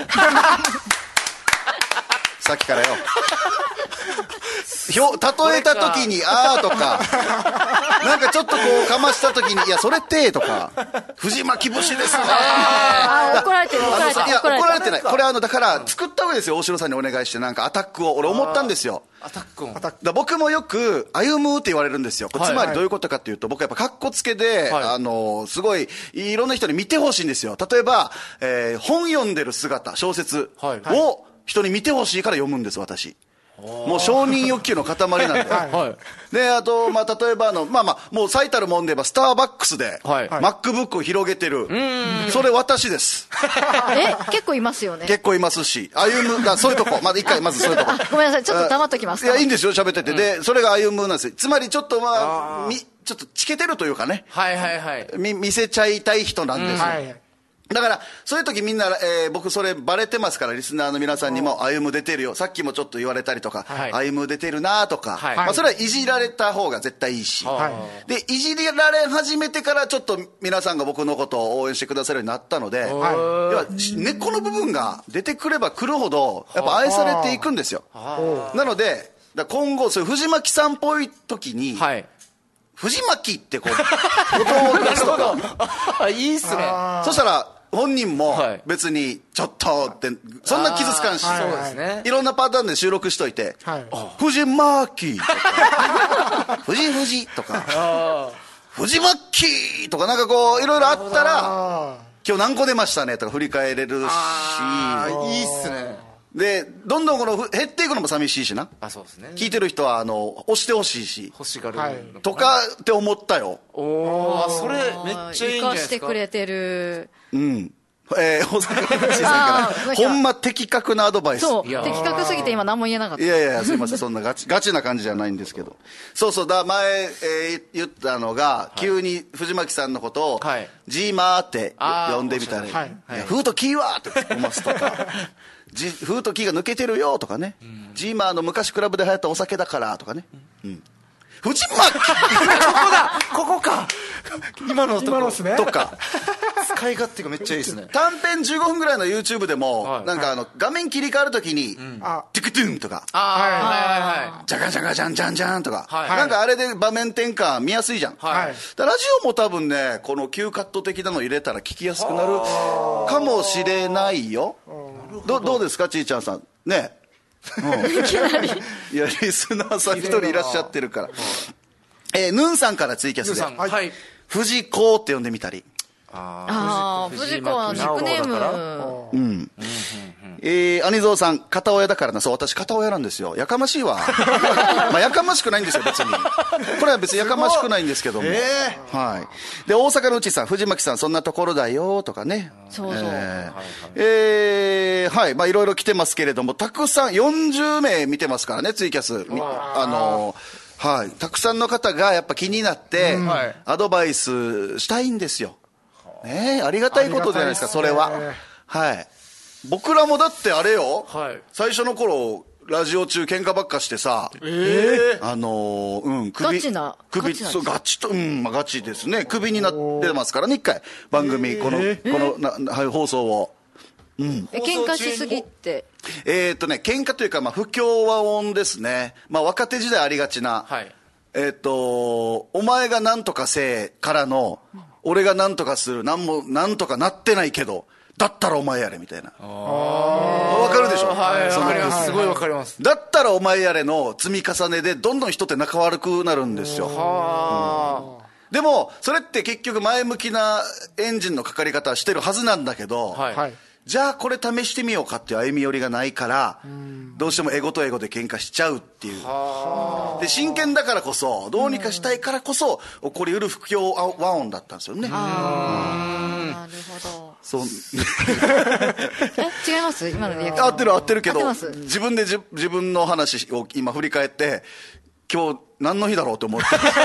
さっきからよ。ひょ例えた時にあーとか、なんかちょっとこうかました時にいやそれってとか、藤巻節ですね。 ああ怒られてる怒られてる。 いや怒られてない。これあのだから作った上ですよ、大城さんにお願いしてなんかアタックを俺思ったんですよ。 アタックを。 だ僕もよく歩むって言われるんですよ。つまりどういうことかっていうと、僕やっぱカッコつけで、はい、あのすごいいろんな人に見てほしいんですよ。例えば、えー、本読んでる姿、小説を人に見てほしいから読むんです私。 もう承認欲求の塊なんで、はい、であと、まあ、例えばあの、まあまあ、もう最たるもんで言えばスターバックスで、はい、MacBook を広げてる、それ私ですえ結構いますよね。 結構いますし、歩むだそういうとこまず一回まずそういうとこごめんなさい、ちょっと黙っときますか。 いやいいんですよ喋ってて、うん、でそれが歩むなんですよ。つまりちょっとまあみちょっとチケてるというかね、 はいはいはい、 み見せちゃいたい人なんですよ、うんはい、だからそういう時みんな、えー、僕それバレてますから、リスナーの皆さんにも歩む出てるよ、さっきもちょっと言われたりとか、はい、歩む出てるなとか、はい、まあ、それはいじられた方が絶対いいし、はい、でいじられ始めてからちょっと皆さんが僕のことを応援してくださるようになったので、はい、根っこの部分が出てくればくるほどやっぱ愛されていくんですよ。なのでだ今後そういう藤巻さんっぽい時に、はい、藤巻ってこう音を出すとかいいっすね。 そしたら本人も別にちょっとってそんな傷つかんし、 そうですね、 いろんなパターンで収録しといて、はい、藤巻とか藤藤とか藤巻とかなんかこういろいろあったら今日何個出ましたねとか振り返れるし、 いいっすね。 でどんどんこの減っていくのも寂しいしな。 あ、そうですね。 聞いてる人はあの押してほしいし、 欲しがる、 はい、とかって思ったよ。 おお、それめっちゃいいんじゃないですか。 生かしてくれてる。 うん。えー、大阪の小さいからほんま的確なアドバイス。 そう的確すぎて今何も言えなかった。 いやいやすいません、そんなガチガチな感じじゃないんですけど、そうそうだ前、えー、言ったのが、はい、急に藤巻さんのことを、はい、ジーマーって呼んでみたら、はい、いやフートキーはって思わすとかジフートキーが抜けてるよとかね、うん、ジーマーの昔クラブで流行ったお酒だからとかね、うんうん、藤巻ここだここか今のとこ今のっすねとか使い勝手がめっちゃいいですね。 短編じゅうごふんぐらいの YouTube でも、はい、なんかあの画面切り替わるときに、うん、ティクトゥンとか、 あ、 ジャカジャカジャンジャンジャンとか、はい、なんかあれで場面転換見やすいじゃん、はい、だラジオも多分ねこの急カット的なの入れたら聞きやすくなるかもしれないよ。ど, どうですかちーちゃんさんね、うん、いきなりいやリスナーさん一人いらっしゃってるから、えー、ヌンさんからツイキャスで、はい、藤子って呼んでみたり、 ああ藤子はニックネーム、 うん、えー、兄蔵さん片親だからな。そう私片親なんですよ。やかましいわまあやかましくないんですよ別にこれは別にやかましくないんですけども、えー、はい。で大阪のうちさん藤巻さんそんなところだよとかね、 そうそう、 えー、えー、はい、まあいろいろ来てますけれども、たくさんよんじゅうめい見てますからねツイキャス、あのはい、たくさんの方がやっぱ気になって、うん、アドバイスしたいんですよね。ありがたいことじゃないですかそれは。はい、僕らもだってあれよ、はい、最初の頃ラジオ中喧嘩ばっかしてさ、えー、あのー、うん首ガチな首そうガチとうん、まあ、ガチですね。首になってますからね一回番組、えー、この、えー、このな、はい、放送を、うん、 喧嘩しすぎってえー、っとね喧嘩というか、まあ、不協和音ですね。まあ、若手時代ありがちな、はい、えー、っとお前が何とかせえからの俺が何とかする何も何とかなってないけどだったらお前やれみたいな。わかるでしょ、 はい、そのすごいわかります。 だったらお前やれの積み重ねでどんどん人って仲悪くなるんですよ、うん、でもそれって結局前向きなエンジンのかかり方はしてるはずなんだけど、はい、じゃあこれ試してみようかっていう歩み寄りがないから、うん、どうしてもエゴとエゴで喧嘩しちゃうっていう。で真剣だからこそどうにかしたいからこそ起こりうる不協和音だったんですよね。 あ、うん、なるほど。 そうえ違います今のリアクション。 合ってる合ってるけど自分でじ自分の話を今振り返って今日何の日だろうと思って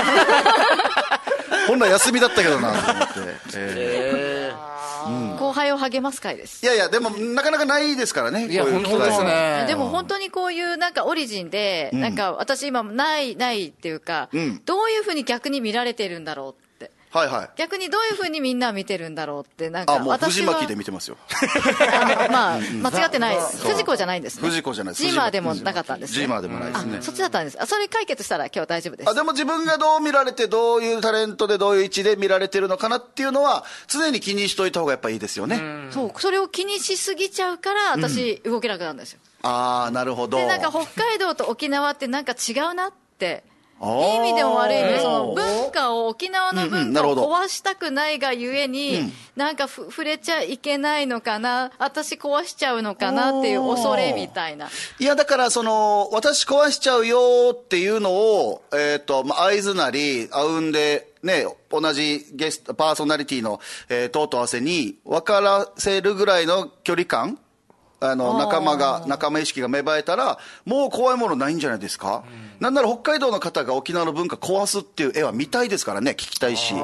本来休みだったけどなと思って、えーうん、後輩を励ます会です。 いやいやでもなかなかないですからね。 いや本当ですね。 でも本当にこういうなんかオリジンで、うん、なんか私今ないないっていうか、うん、どういうふうに逆に見られてるんだろうって、はいはい、逆にどういうふうにみんな見てるんだろうってなんかあもう藤巻で見てますよあの、まあ、間違ってない藤子じゃないんですね。 藤子じゃないです。 ジーマーでもなかったんですね。 ジーマーでもないですね。 そっちだったんです。あそれ解決したら今日大丈夫です。 あでも自分がどう見られてどういうタレントでどういう位置で見られてるのかなっていうのは常に気にしといた方がやっぱいいですよね。 うそうそれを気にしすぎちゃうから私動けなくなるんですよ、 うん、ああなるほど。 でなんか北海道と沖縄ってなんか違うなっていい意味でも悪い意味でその文化を沖縄の文化を壊したくないがゆえに、うん、なんかふ触れちゃいけないのかな、私壊しちゃうのかなっていう恐れみたいな。 いやだからその私壊しちゃうよっていうのをえっ、ー、とまあ会津なりあうんでね、同じゲストパーソナリティの、えー、トート合わせに分からせるぐらいの距離感、あの仲間が仲間意識が芽生えたらもう怖いものないんじゃないですか、うん、なんなら北海道の方が沖縄の文化壊すっていう絵は見たいですからね、聞きたいし、うん、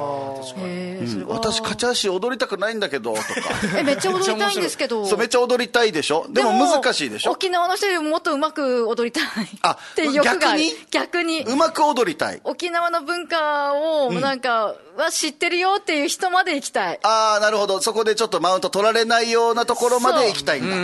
私カチャーシー踊りたくないんだけどとかえめっちゃ踊りたいんですけどそうめっちゃ踊りたいでしょ、でも難しいでしょ、 沖縄の人よりももっとうまく踊りたいっていう欲がある。逆にうまく踊りたい、 沖縄の文化をなんか、うん、は知ってるよっていう人まで行きたい。 ああなるほど、そこでちょっとマウント取られないようなところまで行きたいんだ、うん、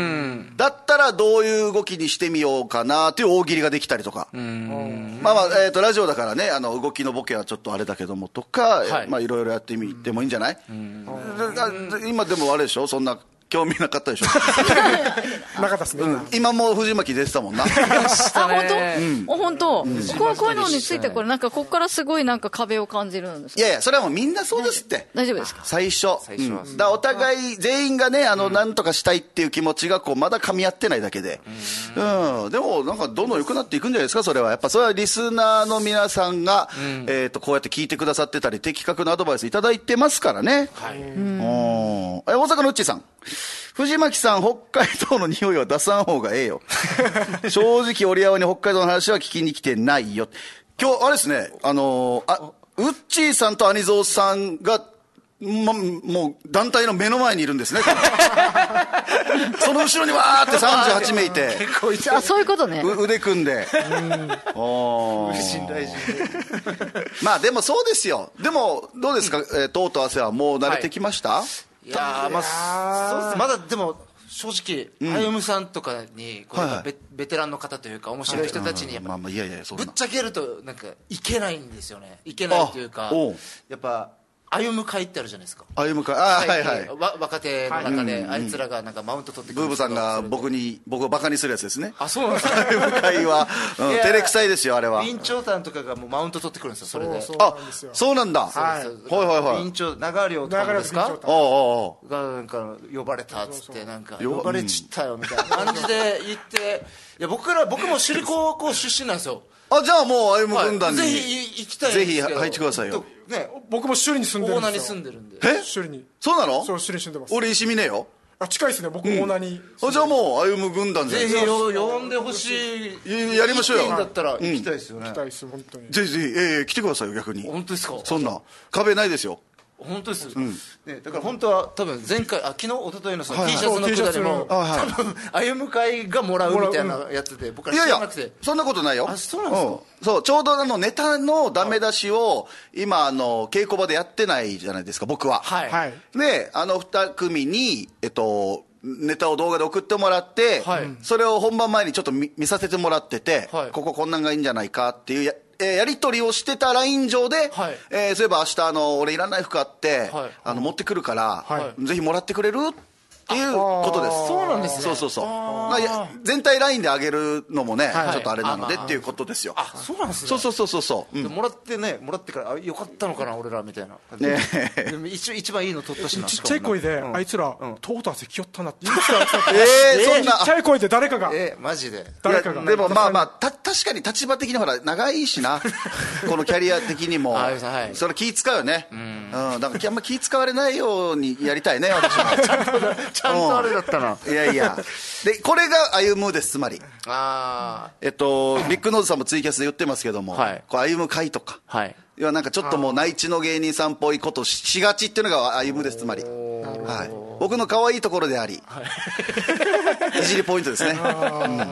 だったらどういう動きにしてみようかなっていう大喜利ができたりとか、うんまあまあ、えー、とラジオだからね、あの動きのボケはちょっとあれだけどもとか、はい、まあいろいろやってみてもいいんじゃない、うん、今でもあれでしょ、そんな興味なかったでしょなかったですね、 うん、今も藤巻出てたもんなあ本当、うん、本当、うん、こ, こういうのについてこれなんかここからすごいなんか壁を感じるんですか。 いやいやそれはもうみんなそうですって、 大丈夫ですか最初、最初は、うん、だお互い全員がねあの、うん、なんとかしたいっていう気持ちがこうまだ噛み合ってないだけで、うん、うん、でもなんかどんどん良くなっていくんじゃないですか。それはやっぱそれはリスナーの皆さんが、うん、えー、とこうやって聞いてくださってたり的確なアドバイスいただいてますからね、はい、うん、え大阪のうっちーさん、藤巻さん北海道の匂いは出さん方がええよ正直折り合わに北海道の話は聞きに来てないよ。今日あれですね、あのー、あうっちーさんとアニゾーさんが、ま、もう団体の目の前にいるんですねその後ろにわーってさんじゅうはちめいいてあそういうことね、 腕組んでお信頼まあでもそうですよ。でもどうですか、えー、とうとう汗はもう慣れてきました、はい、 いやまあそうです。まだでも正直、うん、あゆむさんとかにこう、はいはい、ベ, ベテランの方というか面白い人たちにやっぱぶっちゃけるとなんかいけないんですよね。いけないというかやっぱ歩む会ってあるじゃないですか。 歩む会、あ、はいはい、 わ若手の中で、はい、あいつらがなんかマウント取ってくる。 ブーブさんが僕に僕をバカにするやつですね。 あ、そうなんですか。 歩む会は、うん、照れくさいですよあれは。 備長炭とかがもうマウント取ってくるんですよそれで。 そうあ、そうなんだ。 はいはいはいはい。 備長長寮とかですか。 おおおがなんか呼ばれたっつってなんか呼ばれちったよみたいな感じで言って、いや僕ら僕も首里高校出身なんですよ。 あ、じゃあもう歩む軍団に、 はい、ぜひ行きたいんですけど。 ぜひ入ってくださいよ。 ね、僕も首里に住んでるんですよ。 大名に住んでるんで。 え、 首里に。 そうなの？ そう、首里に住んでます。 俺石峰よ。 あ、近いですね。僕も大名に、 うん、あ、じゃあもう歩む軍団ぜひ呼んでほしい。 やりましょうよ。 だったら行きたいですよね。 行きたいです本当に。 ぜひぜひ、えー、来てくださいよ逆に。 本当ですか？ そんな壁ないですよ。 本当です、 うんね、だから本当は多分前回あ昨日一昨日のその T シャツのくだりも、はいはい、多分歩む会がもらうみたいなやつで僕ら知らなくて。いやいやそんなことないよ。 あ、そうなんですか、うん、 そうちょうどあのネタのダメ出しを今あの稽古場でやってないじゃないですか僕は。 はい、 であのに組にえっとネタを動画で送ってもらって、はい、それを本番前にちょっと 見, 見させてもらってて、はい、こここんなんがいいんじゃないかっていうやえー、やり取りをしてたライン上で、はい、えー、そういえば明日あの俺いらない服あって、はい、あの持ってくるから、はい、ぜひもらってくれるっていうことです。 そうなんですね。 そうそうそう。まあ、全体ラインであげるのもね、はい、ちょっとあれなのでっていうことですよ。 あ、そうなんですね。 そうそうそうそうそう、うん、 もらってね、もらってからあよかったのかな俺らみたいな。ね、でも一一番いいの取ったしな。 ちっちゃい声で、うん、あいつら、うん、とうとうせきよったなって言ってた。 えー、そんなちっちゃい声で誰かが。 えー、マジで。 誰かが。 でもまあまあた確かに立場的にほら長いしな。このキャリア的にも、はい、それ気使うよね。うん。うん、だからあんま気使われないようにやりたいね私は。 ちゃんとちゃんとあれだった。 いやいやでこれが歩むです。つまりあえっとビッグノーズさんもツイキャスで言ってますけども、はい、こう歩む会とか、はい、要はなんかちょっともう内地の芸人さんっぽいことし、しがちっていうのが歩むです。つまり、はい、僕の可愛いところであり、はい、いじりポイントですね、うん、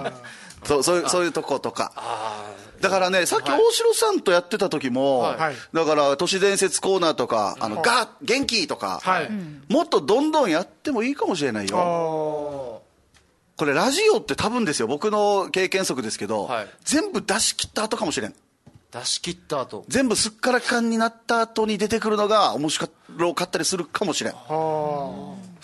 そう、そういう、そういうとことか。だからね、さっき大城さんとやってた時も、はい、だから都市伝説コーナーとか、あの、ガー元気とか、はい、もっとどんどんやってもいいかもしれないよ。これラジオって多分ですよ、僕の経験則ですけど、はい、全部出し切った後かもしれん。 出し切った後、 全部すっからかんになった後に出てくるのが面白かったりするかもしれん。そ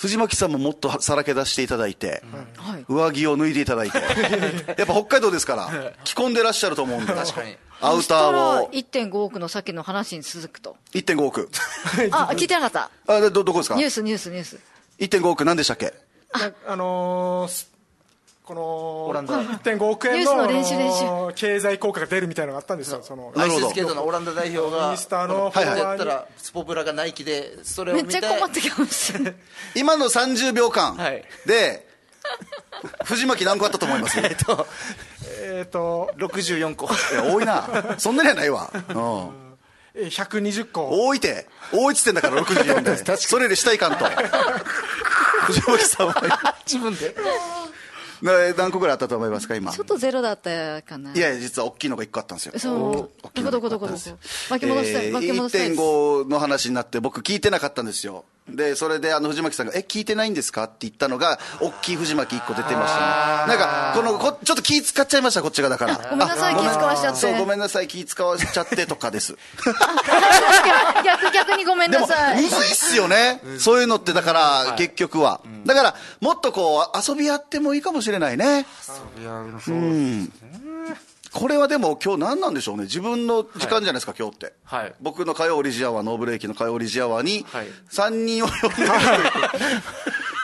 藤巻さんももっとさらけ出していただいて、うん、上着を脱いでいただいてやっぱ北海道ですから着込んでらっしゃると思うんで確かにアウターをいってんごおくのさっきの話に続くといってんごおくあ聞いてなかったあどどこですかニュースニュースニュースいってんごおく何でしたっけあ、あのー、このオランダいってんごおく円 の, ニュースの練習練習あのー経済効果が出るみたいなのがあったんですよ。そのアイススケートのオランダ代表がインスタのフォロワーにやったらスポブラがナイキでそれを見てめっちゃ困ってきました今のさんじゅうびょうかんで、 はい藤巻何個あったと思いますえっとえっ、ー、とろくじゅうよんこいや多いなそんなにはないわ、うん、 ひゃくにじゅっこ多いて多いっつってんだからろくじゅうよんでそれよりしたいかんと藤巻さんは自分で何個ぐらいあったと思いますか今ちょっとゼロだったかないやいや実は大きいのがいっこあったんですよ。 そうどこどこどこどこ巻き戻したい、巻き戻したいです。 いってんご の話になって僕聞いてなかったんですよ。でそれであの藤巻さんが「え聞いてないんですか?」って言ったのが大きい藤巻いっこ出てましたね。なんかこのこちょっと気使っちゃいましたこっちがだからごめんなさい気使わしちゃってそうごめんなさい気使わしちゃってとかです逆逆にごめんでもなさいむずいっすよね、うん、そういうのってだから結局は、うん、だからもっとこう遊びやってもいいかもしれないね。 遊びやるのそうですね、 うんこれはでも今日何なんでしょうね。自分の時間じゃないですか、はい、今日って、はい、僕の火曜オリジアワーノーブレーキの火曜オリジアワーにさんにんを呼んで、はい、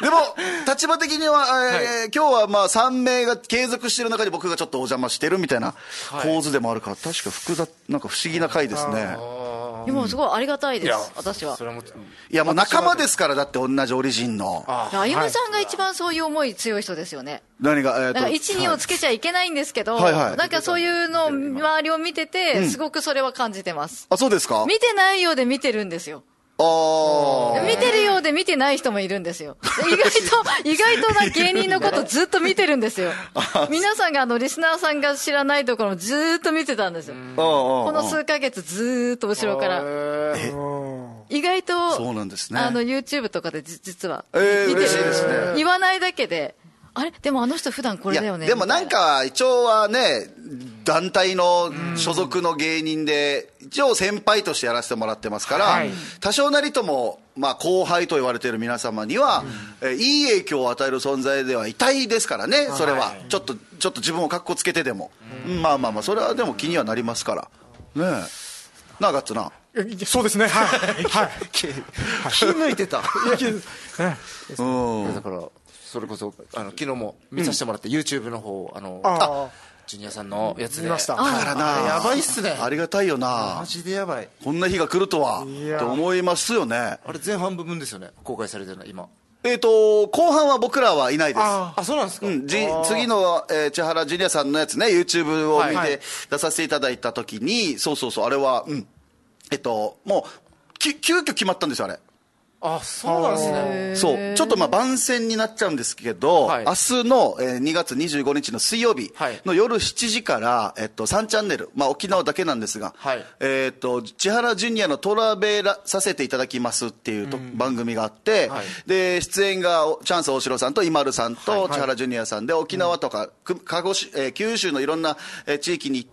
でも立場的には、えーはい、今日はまあさんめいが継続している中で僕がちょっとお邪魔してるみたいな構図でもあるから、確か複雑なんか不思議な回ですね。 でもすごいありがたいです、うん、私は。 いやもう仲間ですから。だって同じオリジンのあゆむさんが一番そういう思い強い人ですよね。 何が、えー、 だからいち、にをつけちゃいけないんですけど、はいはいはい、なんかそういうの周りを見ててすごくそれは感じてます、 うん、あそうですか。 見てないようで見てるんですよ。 あ見てるようで見てない人もいるんですよ。意外と意外とな芸人のことずっと見てるんですよ。皆さんがあのリスナーさんが知らないところもずっと見てたんですよ。この数ヶ月ずっと後ろから意外とそうなんですね。 あの YouTube とかで実は見てる、えー、嬉しいですね。言わないだけであれでもあの人普段これだよね。 でもなんか一応はね団体の所属の芸人で一応先輩としてやらせてもらってますから、はい、多少なりともまあ後輩と言われている皆様には、うん、えいい影響を与える存在ではいたいですからね。それはちょっとちょっと自分をカッコつけてでも、うん、まあまあまあそれはでも気にはなりますからね。えなあガッツなそうですねはいはい気抜いてたうんだからそれこそあの昨日も見させてもらって、うん、YouTube の方あのあジュニアさんのやつで見ました。 だからなやばいっすね。 ありがたいよな。 マジでやばい。 こんな日が来るとはって思いますよね。あれ前半部分ですよね公開されてるの今。 えーと後半は僕らはいないです。 ああそうなんですか、 うん、じ次の、えー、千原ジュニアさんのやつね YouTube を見て出させていただいた時に、はいはい、そうそうそうあれはうんえっともうき急遽決まったんですよあれ。 あそうなんですね。 そうちょっとまあ番宣になっちゃうんですけど、はい、明日の、えー、にがつにじゅうごにちの水曜日の夜しちじから、えっと、さんチャンネル、まあ、沖縄だけなんですが、はい、えー、っと千原ジュニアのトラベラさせていただきますっていうと、うん、番組があって、はい、で出演がチャンス大城さんと今るさんと、はい、千原ジュニアさんで沖縄とか、うん、鹿児島、えー、九州のいろんな、えー、地域に行って、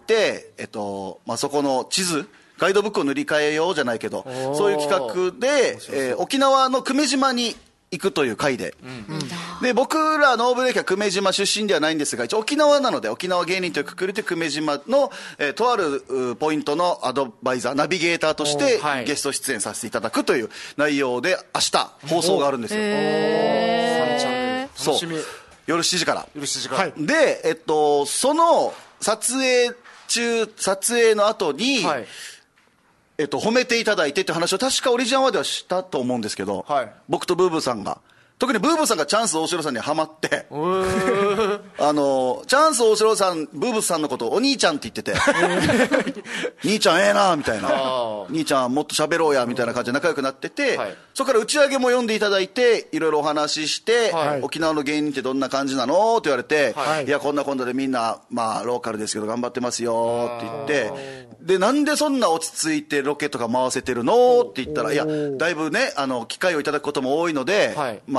えっとまあ、そこの地図ガイドブックを塗り替えようじゃないけどそういう企画で、えー、沖縄の久米島に行くという回で、うん、で僕らノーブレーキは久米島出身ではないんですが一応沖縄なので沖縄芸人というくくりで久米島の、えー、とあるポイントのアドバイザーナビゲーターとして、はい、ゲスト出演させていただくという内容で明日放送があるんですよ。 へーそう夜しちじから夜しちじから、はい、 で、えっと、その撮影中撮影の後に、はいえっと、褒めていただいてって話を確かオリジナルではしたと思うんですけど、はい、僕とブーブーさんが特にブーブーさんがチャンス大城さんにハマってあのチャンス大城さんブーブーさんのことをお兄ちゃんって言ってて兄ちゃんええなみたいな兄ちゃんもっと喋ろうやみたいな感じで仲良くなってて、はい、そこから打ち上げも読んでいただいていろいろお話しして、はい、沖縄の芸人ってどんな感じなのって言われて、はい、いやこんなこんなでみんな、まあ、ローカルですけど頑張ってますよって言ってでなんでそんな落ち着いてロケとか回せてるのって言ったらいやだいぶねあの機会をいただくことも多いので、はい、ま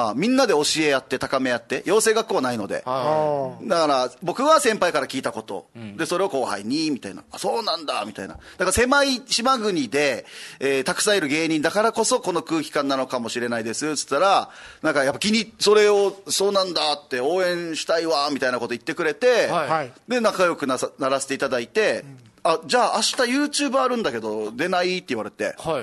はみんなで教え合って高め合って養成学校はないので、だから僕は先輩から聞いたこと、うん、でそれを後輩にみたいな、あそうなんだみたいな、だから狭い島国で、えー、たくさんいる芸人だからこそこの空気感なのかもしれないですっつったら、なんかやっぱ気にそれをそうなんだって応援したいわみたいなこと言ってくれて、はい、で仲良くなさならせていただいて、うん、あじゃあ明日 YouTube あるんだけど出ないって言われて、はい、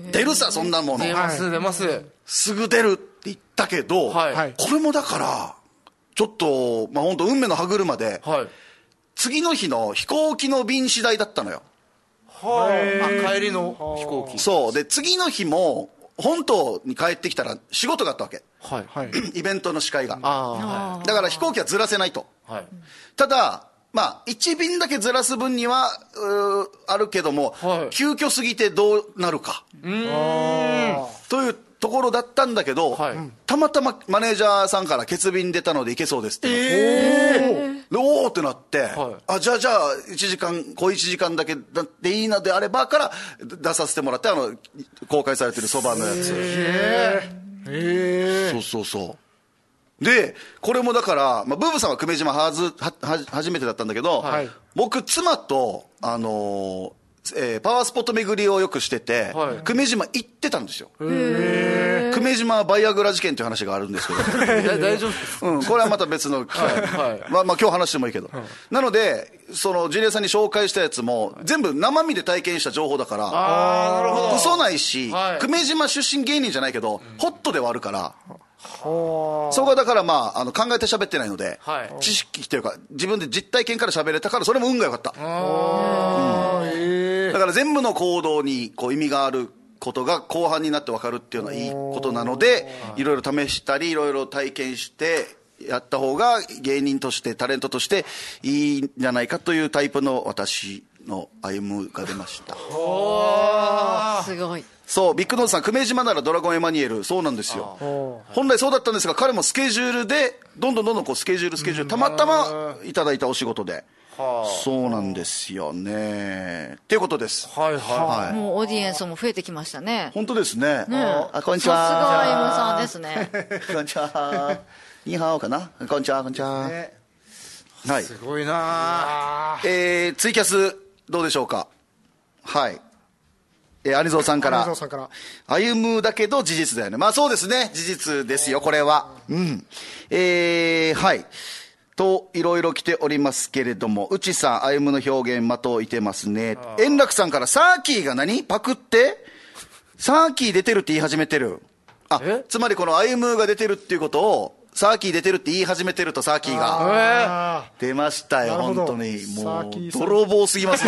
出るさそんなもの、 出ます出ますすぐ出るって言ったけど、はい、これもだからちょっと、まあ、本当運命の歯車で、はい、次の日の飛行機の便次第だったのよ。 はあ、帰りの飛行機。 そうで次の日も本島に帰ってきたら仕事があったわけ、はい、イベントの司会が、あ、だから飛行機はずらせないと、はい、ただまあいち便だけずらす分にはあるけども、はい、急遽すぎてどうなるかうーんというところだったんだけど、はい、たまたまマネージャーさんから欠便出たので行けそうですって、えー、おーってなって、はい、あじゃあじゃあいちじかん小いちじかんだけだっていいのであればから出させてもらって、あの公開されてるそばのやつ、へえそうそうそうでこれもだから、まあ、ブーブさんは久米島はずはは初めてだったんだけど、はい、僕妻とあのーえー、パワースポット巡りをよくしてて、はい、久米島行ってたんですよ。へ久米島バイアグラ事件という話があるんですけど大丈夫ですか、 うん、これはまた別の機会、はいはい、まあ、まあ今日話してもいいけど、はい、なのでそのジュニアさんに紹介したやつも全部生身で体験した情報だから、あなるほど嘘ないし、はい、久米島出身芸人じゃないけど、うん、ホットではあるから、そこはだからまあ、あの考えて喋ってないので、はい、知識っていうか自分で実体験から喋れたから、それも運が良かった。あ、うん、へだから全部の行動にこう意味があることが後半になって分かるっていうのはいいことなので、いろいろ試したりいろいろ体験してやった方が芸人としてタレントとしていいんじゃないかというタイプの私の歩むが出ました。 すごい。 そうビッグノーズさん、久米島ならドラゴンエマニュエル、そうなんですよ。本来そうだったんですが、彼もスケジュールでどんどんどんどんこうスケジュールスケジュールたまたまいただいたお仕事で、そうなんですよねっていうことです。はいはい、 はい、もうオーディエンスも増えてきましたね。 本当ですね。ねあこんにちは。さすがアイムさんですねこんにちはニーハオかな、こんにちはこんにちは、ね、はい、 すごいな、 えー、ツイキャスどうでしょうか。はい、えー、有蔵さんから歩むだけど事実だよね。まあそうですね、事実ですよこれは。うんえー、はいといろいろ来ておりますけれども、うちさん歩むの表現的をいてますね。円楽さんからサーキーが何パクってサーキー出てるって言い始めてる。あつまりこの歩むが出てるっていうことをサーキー出てるって言い始めてると、サーキーが出ましたよ。本当にもう泥棒すぎますね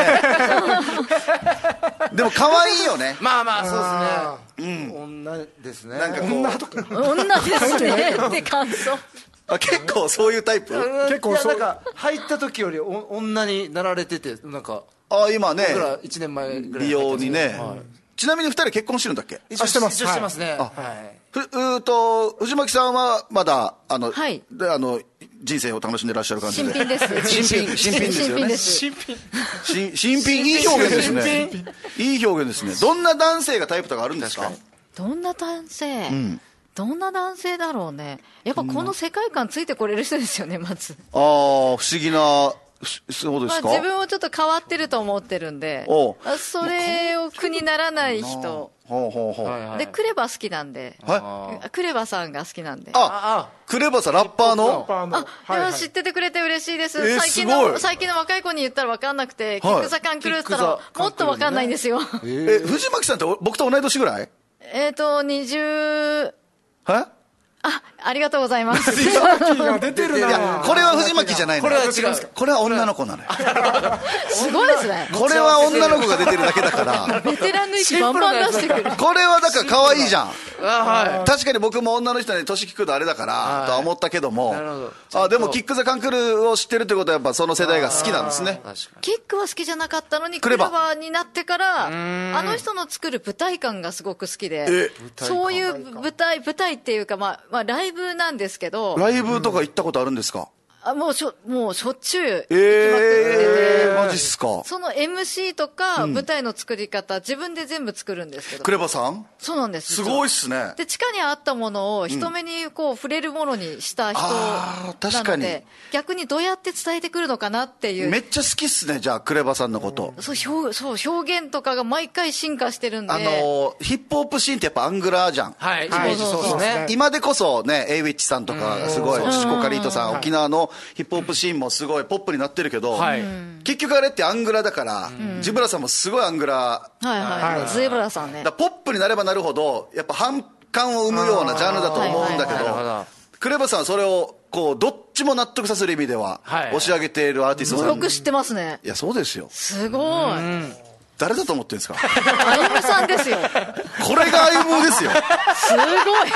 でも可愛いよね。 まあまあそうですね、うん、女ですね。 なんかこう女とか女ですねって感想あ結構そういうタイプ。 結構そう、なんか入った時よりお女になられてて、なんかあ今ね僕らいちねんまえぐらい美容にね、はい、ちなみにふたり結婚してるんだっけ。 一応してます、してますね。 あ、はい、ふうと藤巻さんはまだあの、はい、であの人生を楽しんでらっしゃる感じで。 新品です。 新品新品ですよね。 新品新新品いい表現ですね。いい表現ですね。どんな男性がタイプとかあるんですか。 どんな男性、うん、どんな男性だろうね。やっぱこの世界観ついてこれる人ですよねまず。 ああ不思議な。そうですか、 まあ、自分をちょっと変わってると思ってるんで、それを苦にならない人で、クレバ好きなんで、はい、クレバさんが好きなんで。 あクレバさんラッパーのあ、はいはい、知っててくれて嬉しいです、えー、最近の最近の若い子に言ったら分かんなくて、はい、キックザカンクルーって言ったらもっと分かんないんですよ、ねえー、え藤巻さんって僕と同い年ぐらい。 えっとにじゅうはあ、ありがとうございます。 藤巻が出てるな。いやこれは藤巻じゃないの。 これは違う。 これは女の子なのよ。 すごいですね。 これは女の子が出てるだけだから。 ベテランの域バンバン出してくる。 これはだから可愛いじゃん。はい、確かに僕も女の人に年聞くとあれだから、はい、とは思ったけども、なるほど。あでもキック・ザ・カンクルーを知ってるってことはやっぱその世代が好きなんですね。 キックは好きじゃなかったのにクレバーになってからあの人の作る舞台感がすごく好きで、そういう舞台舞台っていうか、まあまあ、ライブなんですけど。 ライブとか行ったことあるんですか。 あもうしょもうしょっちゅう行きまくってて、 えー、マジっすか。 その エムシー とか舞台の作り方、うん、自分で全部作るんですけど。 クレバさん。 そうなんです。 すごいっすね。 で地下にあったものを人目にこう触れるものにした人なので、確かに逆にどうやって伝えてくるのかなっていう。 めっちゃ好きっすね、じゃあクレバさんのこと。 そう表そう表現とかが毎回進化してるんで、 あのヒップホップシーンってやっぱアングラーじゃん。 はい、はい、そうですね。 今でこそね、エイウィッチさんとかすごい、シコカリートさん、沖縄のヒップホップシーンもすごいポップになってるけど、はい、結局あれってアングラだから、うん、ジブラさんもすごいアングラ、 はいはいはい、ズブラさんね。 だポップになればなるほどやっぱ反感を生むようなジャンルだと思うんだけど、クレバさんはそれをこうどっちも納得させる意味では押し上げているアーティストさん。 よく知ってますね。 いやそうですよ。 すごい。 誰だと思ってるんですか。 あゆむさんですよ。 これがあゆむですよ。 すごい。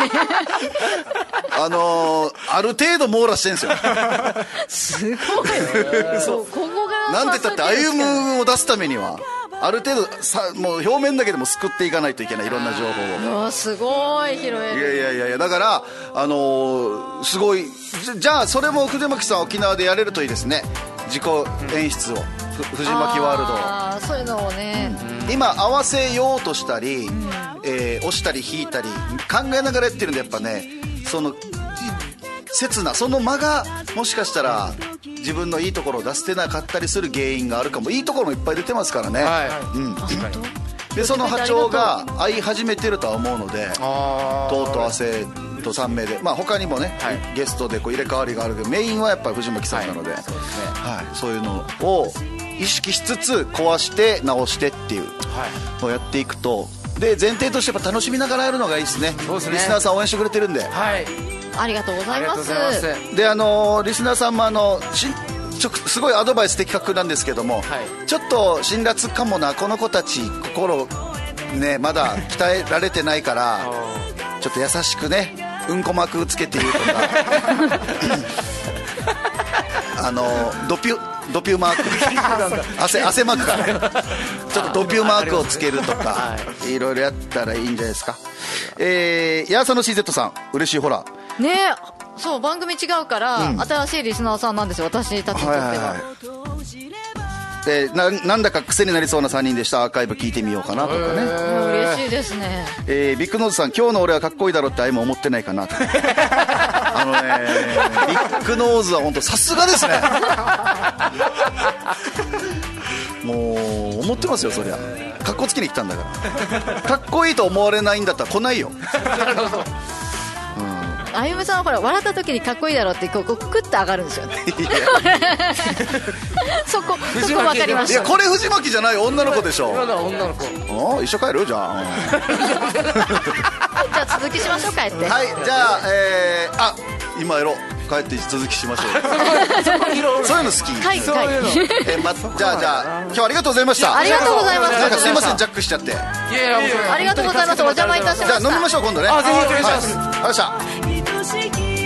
あのー、ある程度網羅してるんですよ。 すごい。そう、ここがなんて言ったってあゆむを出すためにはある程度さ、もう表面だけでも救っていかないといけない、いろんな情報を。 うわすごい拾える。 いやいやいやいや、だからあのー、すごい。じゃあそれも藤巻さん沖縄でやれるといいですね、自己演出を。藤巻ワールド、 あそういうのをね、 うん、今合わせようとしたり、うん、えー、押したり引いたり考えながらやってるんで、やっぱねその刹那その間がもしかしたら自分のいいところを出せてなかったりする原因があるかも。いいところもいっぱい出てますからね、はい、うん、でその波長が合い始めてるとは思うので、とうとう汗とさん名で、まあ、他にもね、はい、ゲストでこう入れ替わりがあるけどメインはやっぱり藤巻さんなので、はい、そうですね、はい、そういうのを意識しつつ壊して直してっていうのをやっていくと、で前提としてやっぱ楽しみながらやるのがいいですね。そうですね、リスナーさん応援してくれてるんで、はい、 ありがとうございます。 であのリスナーさんもあのしんちょすごいアドバイス的確なんですけども、はい、ちょっと辛辣かもなこの子たち心ねまだ鍛えられてないからちょっと優しくねうんこ膜つけて言うとかあのドピュドピューマーク汗, 汗マークかちょっとドピューマークをつけるとか、はい、いろいろやったらいいんじゃないですか。えー、ヤーサの シーゼット さん嬉しい、ほらね、そう番組違うから、うん、新しいリスナーさんなんですよ、私たちにとっては、はいはいはい、 えー、な, なんだか癖になりそうなさんにんでした。アーカイブ聞いてみようかなとかね、 嬉しいですね。 えー、ビッグノーズさん、今日の俺はかっこいいだろってあいも思ってないかなとあのねビッグノーズは本当さすがですねもう思ってますよ、そりゃかっこつけに来たんだからかっこいいと思われないんだったら来ないよなるほど。 あゆむさんはほら笑った時にかっこいいだろうってこうこうクッと上がるんですよねそこそこ分かりました。 いやこれ藤巻じゃない女の子でしょ。 今のは女の子。 あ一緒帰るじゃあじゃあ続きしましょう、帰って。 はい、じゃあ、えー、あ今やろう、帰って続きしましょうそういうの好き。 はい、そういうの、 えーま、じゃあじゃあ今日はありがとうございました。 ありがとうございます。 なんかすいませんジャックしちゃって。いやいやありがとうございます。お邪魔いたしました。 じゃあ飲みましょう今度ね。 あぜひお願いします。 はい、ありがとうございました。